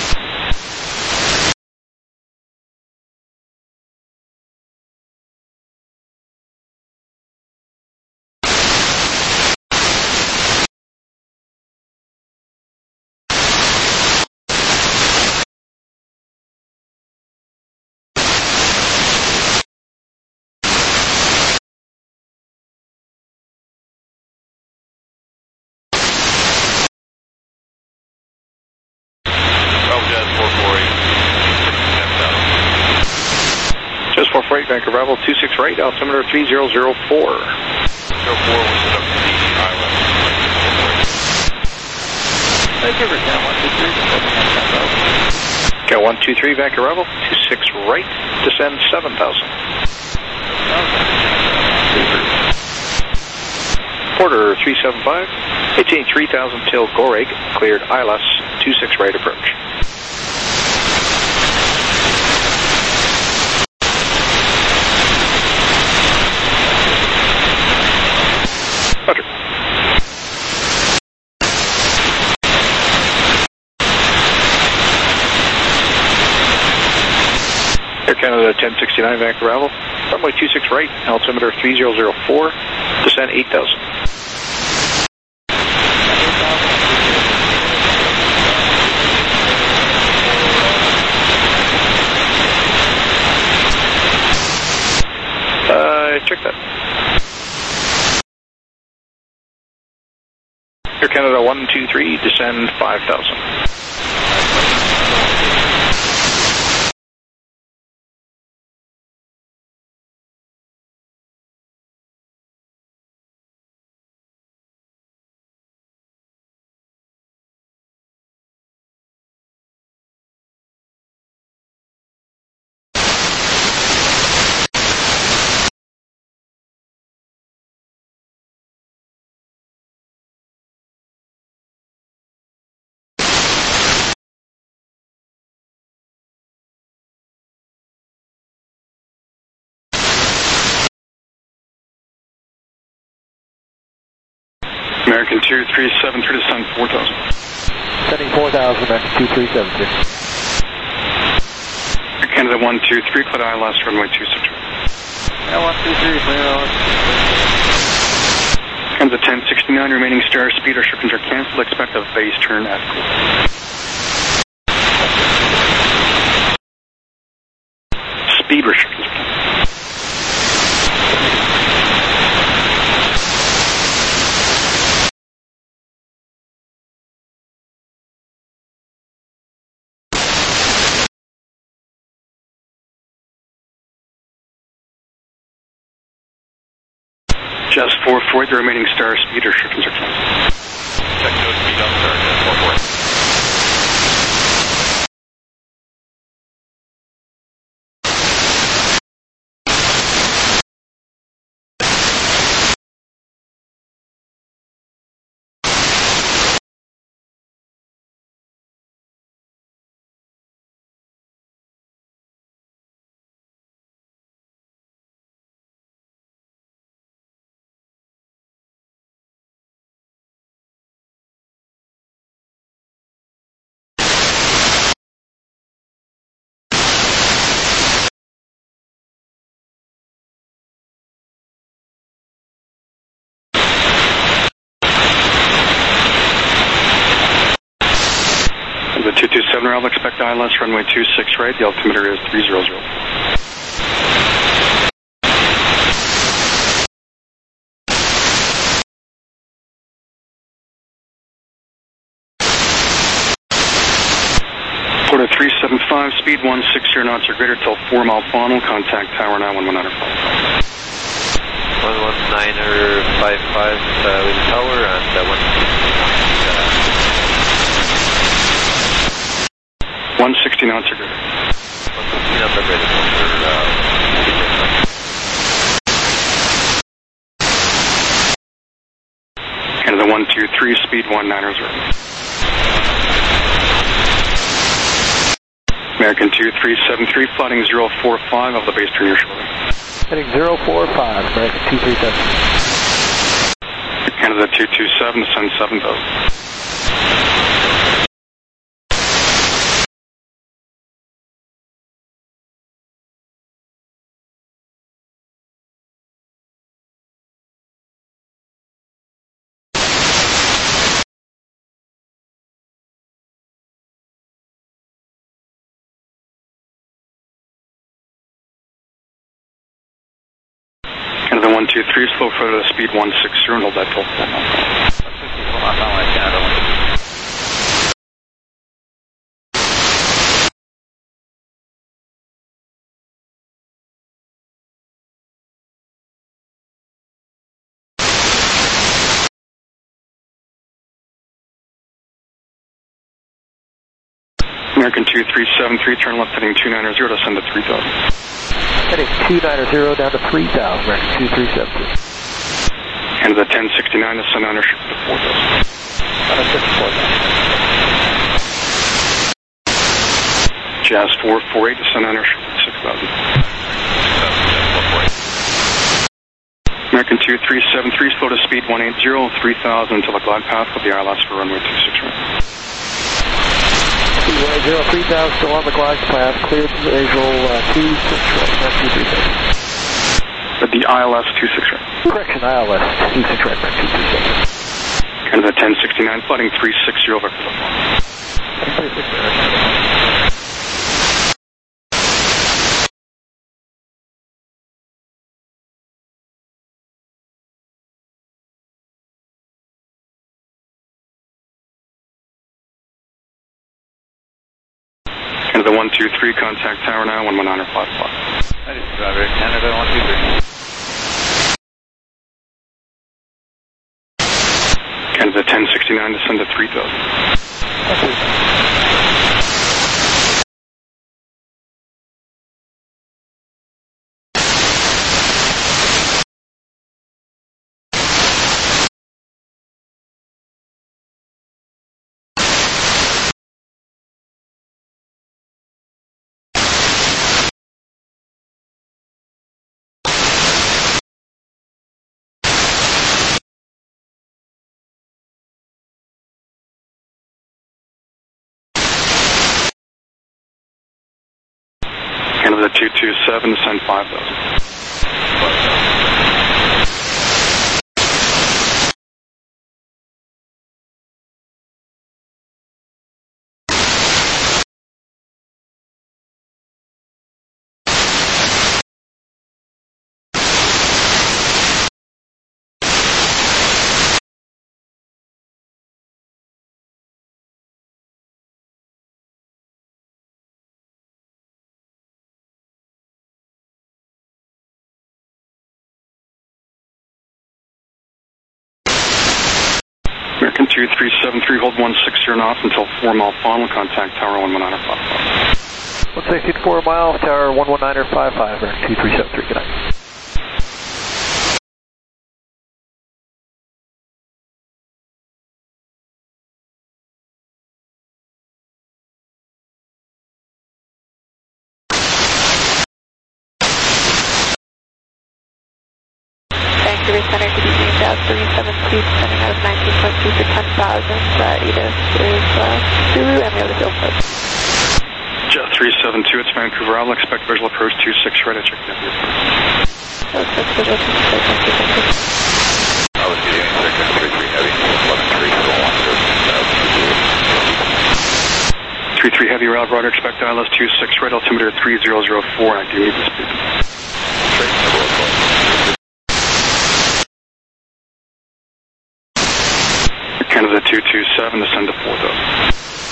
Just four four eight, Vancouver Bravo, two six right, altimeter three zero zero four. zero four was set up to the island. Vancouver, Cat one two three, Cat one two three, Vancouver Bravo, two six right, descend seven thousand. Porter three seven five, eighteen three thousand till Goreg, cleared I L S, two six right approach. Roger. Air Canada ten sixty-nine, Vancouver Bravo, runway two six right, altimeter three zero zero four, descend eight thousand. Uh, check that. Air Canada one two three, descend five thousand. American two three seven three, descend four thousand. Sending four thousand, American two three seven three. Air Canada one two three, clear I L S, runway two six right. Yeah, one two three, clear I L S. Canada ten sixty-nine, remaining star speed restrictions are cancelled. Expect a base turn at cool. Speed restrictions. Just four four eight, the remaining star speed restrictions are cancelled. Check node speed on star, four four eight. The two two seven route, expect I L S, runway two six right, the altimeter is three zero zero. Porter three seven five, speed one six zero knots or greater till four mile final, contact tower nine one one niner. one one niner five five uh, with the tower and uh, one one sixty knots or greater. one sixty knots or greater. Uh, Canada one two three, speed one nine zero. American two three seven three, flighting zero four five off the base turn your shortly. Heading zero four five, American two three seven. Canada two two seven, descend seven thousand. Canada one two three, slow further to speed one six zero, and hold that twelve four miles. American two three seven three, turn left heading two nine zero, descend to three thousand. Heading two nine zero down to three thousand, American two three seven three. Canada ten sixty-nine, descend ownership to four thousand. Jazz four four eight, descend ownership to six thousand. American two three seven three, slow to speed one eighty, three thousand until the glide path with the I L S for runway two six right. one eighty, three thousand, still on the glide path, cleared visual uh, two six right, two three seven. But the I L S two six right. Correction, I L S two six right, two three seven. Canada ten sixty-nine, flighting three six zero, vector left one. Canada one two three, contact tower now, one one nine five five. That is driver, Canada one two three. Canada ten sixty-nine, descend to three thousand. Canada two two seven, descend five thousand. American two three seven three, hold one six zero knots until four mile final, contact tower one one nine five five. one sixty-four miles, tower one one nine five five, two three seven three, good night. Vancouver Center to be named out three seven two, descending out of nineteen point two for ten thousand. Uh, E D I S is uh, Zulu, and we have the field post. Jet three seven two, it's Vancouver. I'll expect visual approach two six right. I check the view. So it's visual two six right, thank you, thank you. I was getting second three three heavy, eleven three four one three three heavy, Route Roger, expect I L S two six right, altimeter three zero zero four, I do need the speed. Canada two two seven, descend to four thousand.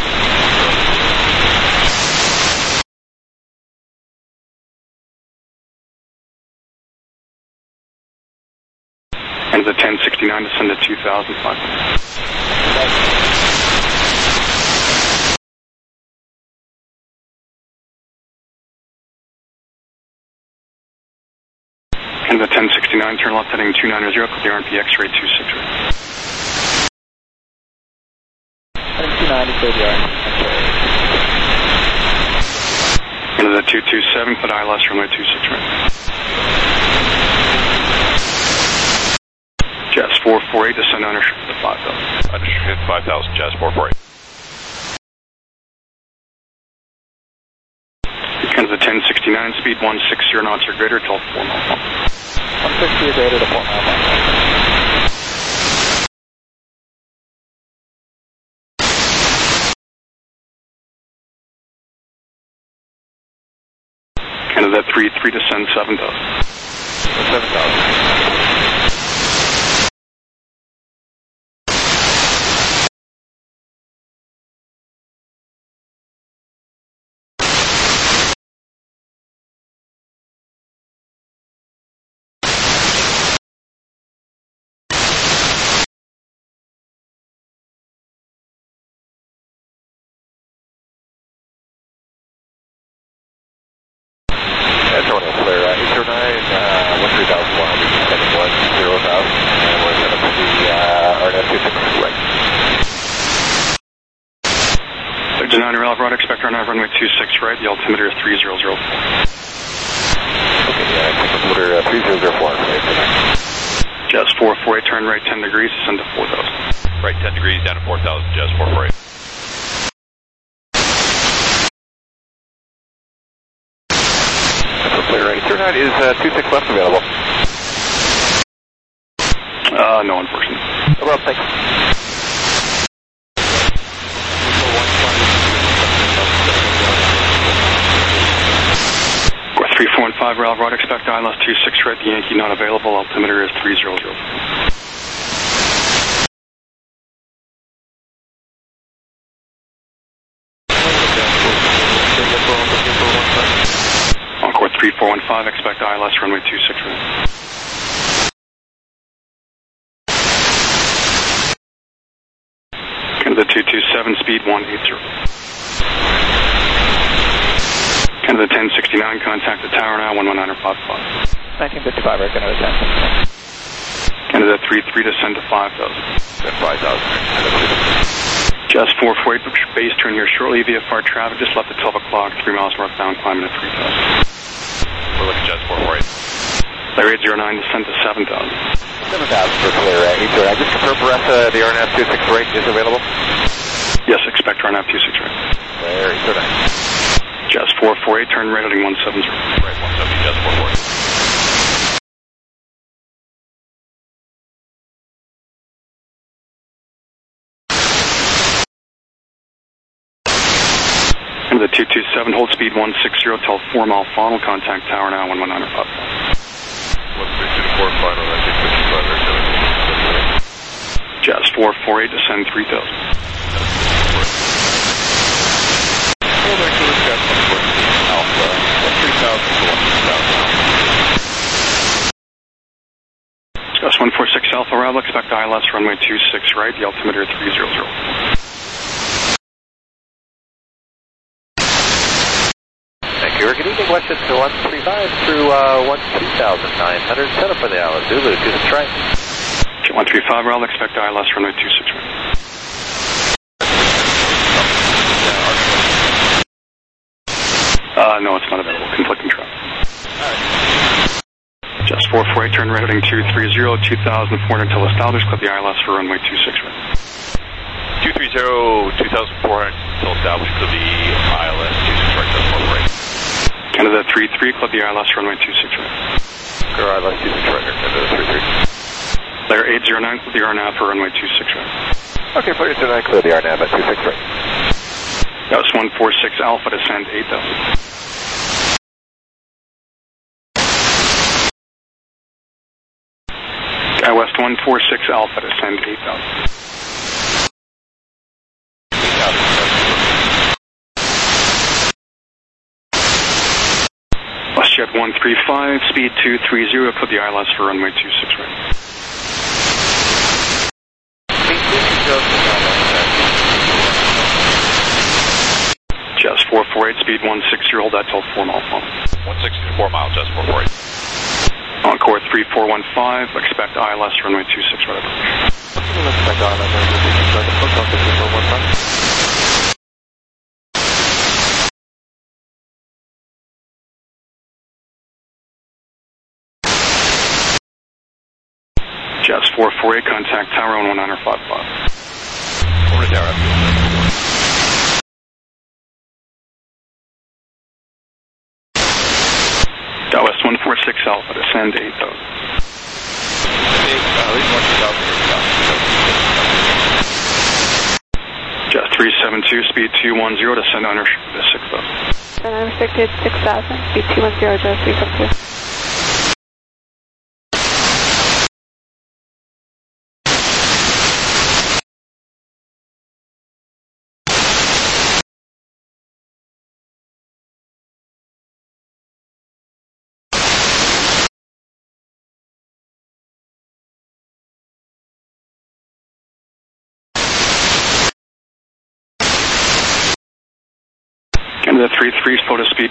Canada ten sixty-nine, descend to two thousand five hundred. Canada ten sixty-nine, turn left heading two nine zero, clear R P X-ray two six right. sixty-nine to clear the R N A V X-ray. Into the two two seven, clear I L S runway two six right. Jazz four four eight, descend unrestricted to five thousand. Unrestricted five thousand, Jazz four four eight. Into the ten sixty-nine, speed one sixty knots or greater till four mile one. one sixty or greater to four mile one. Into that three three, descend seven thousand. seven thousand. Expect runway runway two six right, the altimeter is three zero zero four. Okay, yeah, altimeter uh, three zero zero four. Jazz four four eight, turn right ten degrees, descend to four thousand. Right ten degrees, down to four thousand, Jazz four four eight. Clear right, turn right, is uh, two six left available? Uh, no, unfortunately. No problem, thanks. three four one five, Ralph, right, expect I L S two six right, the Yankee not available, altimeter is three zero zero. Encore three four one five, expect I L S runway two six right. Into the two two seven, speed one eight zero. Into the ten sixty-nine, contact the tower now, one one nine five five. nineteen fifty-five, right, into the ten. Into the three three, descend to five thousand. five thousand. Jazz four four eight, base turn here shortly, V F R traffic, just left at twelve o'clock, three miles northbound, climbing at three thousand. We're looking Jazz four four eight. Layer eight zero nine, descend to seven thousand. seven thousand for clear uh, eight zero nine. Just confirm for us, uh, the R N A V two six right is available? Yes, expect R N A V two six right. Layer eight zero nine. Jazz four four eight, turn right heading one seven zero. Right, one seventy, Jazz four four eight. Into the two two seven, hold speed one six zero, till four mile final, contact tower now, one one nine five five. one six zero four final, I think fifty-five or seven. Jazz four four eight, descend three thousand. Hold back to the Jazz one four eight. Alpha, three thousand to one thousand. Jazz one four six Alpha, Ravel, expect I L S runway two six right, the altimeter three zero zero. Thank you. Good evening, Western to one three five through uh, one two thousand nine hundred. Set up for the Island Zulu, two six right. one three five, Ravel, expect I L S runway two six right. Uh, no, it's not available. Conflicting traffic. Just four four eight, turn right heading two three zero, two thousand four hundred till established, clip the I L S for runway two six right. two three zero, two thousand four hundred till established, clip the I L S two six right, that's four right. Canada three three, clip the I L S runway two six right. Clear I L S two six right, Canada three three. Layer eight zero nine, clip the R N A V for runway two six right. Okay, Player zero nine, clear the R N A V at two six right. That was one four six Alpha, descend eight thousand. Sky West one four six Alpha, descend eight thousand. WestJet one three five, speed two three zero, clip the I L S for runway two six right. Jazz four four eight, speed one six zero, hold that till four mile phone. one sixty to four miles, Jazz four four eight. Encore three four one five, expect I L S runway two six right. Expect I L S runway two six right, four four eight, contact tower on one nine five five. Over to tower. Dallas one four six Alpha, descend to eight thousand. Jet three seven two, speed two one zero, descend under six thousand. Then I'm restricted six thousand, speed two one zero, Jet three seven two. Canada three three, slow to speed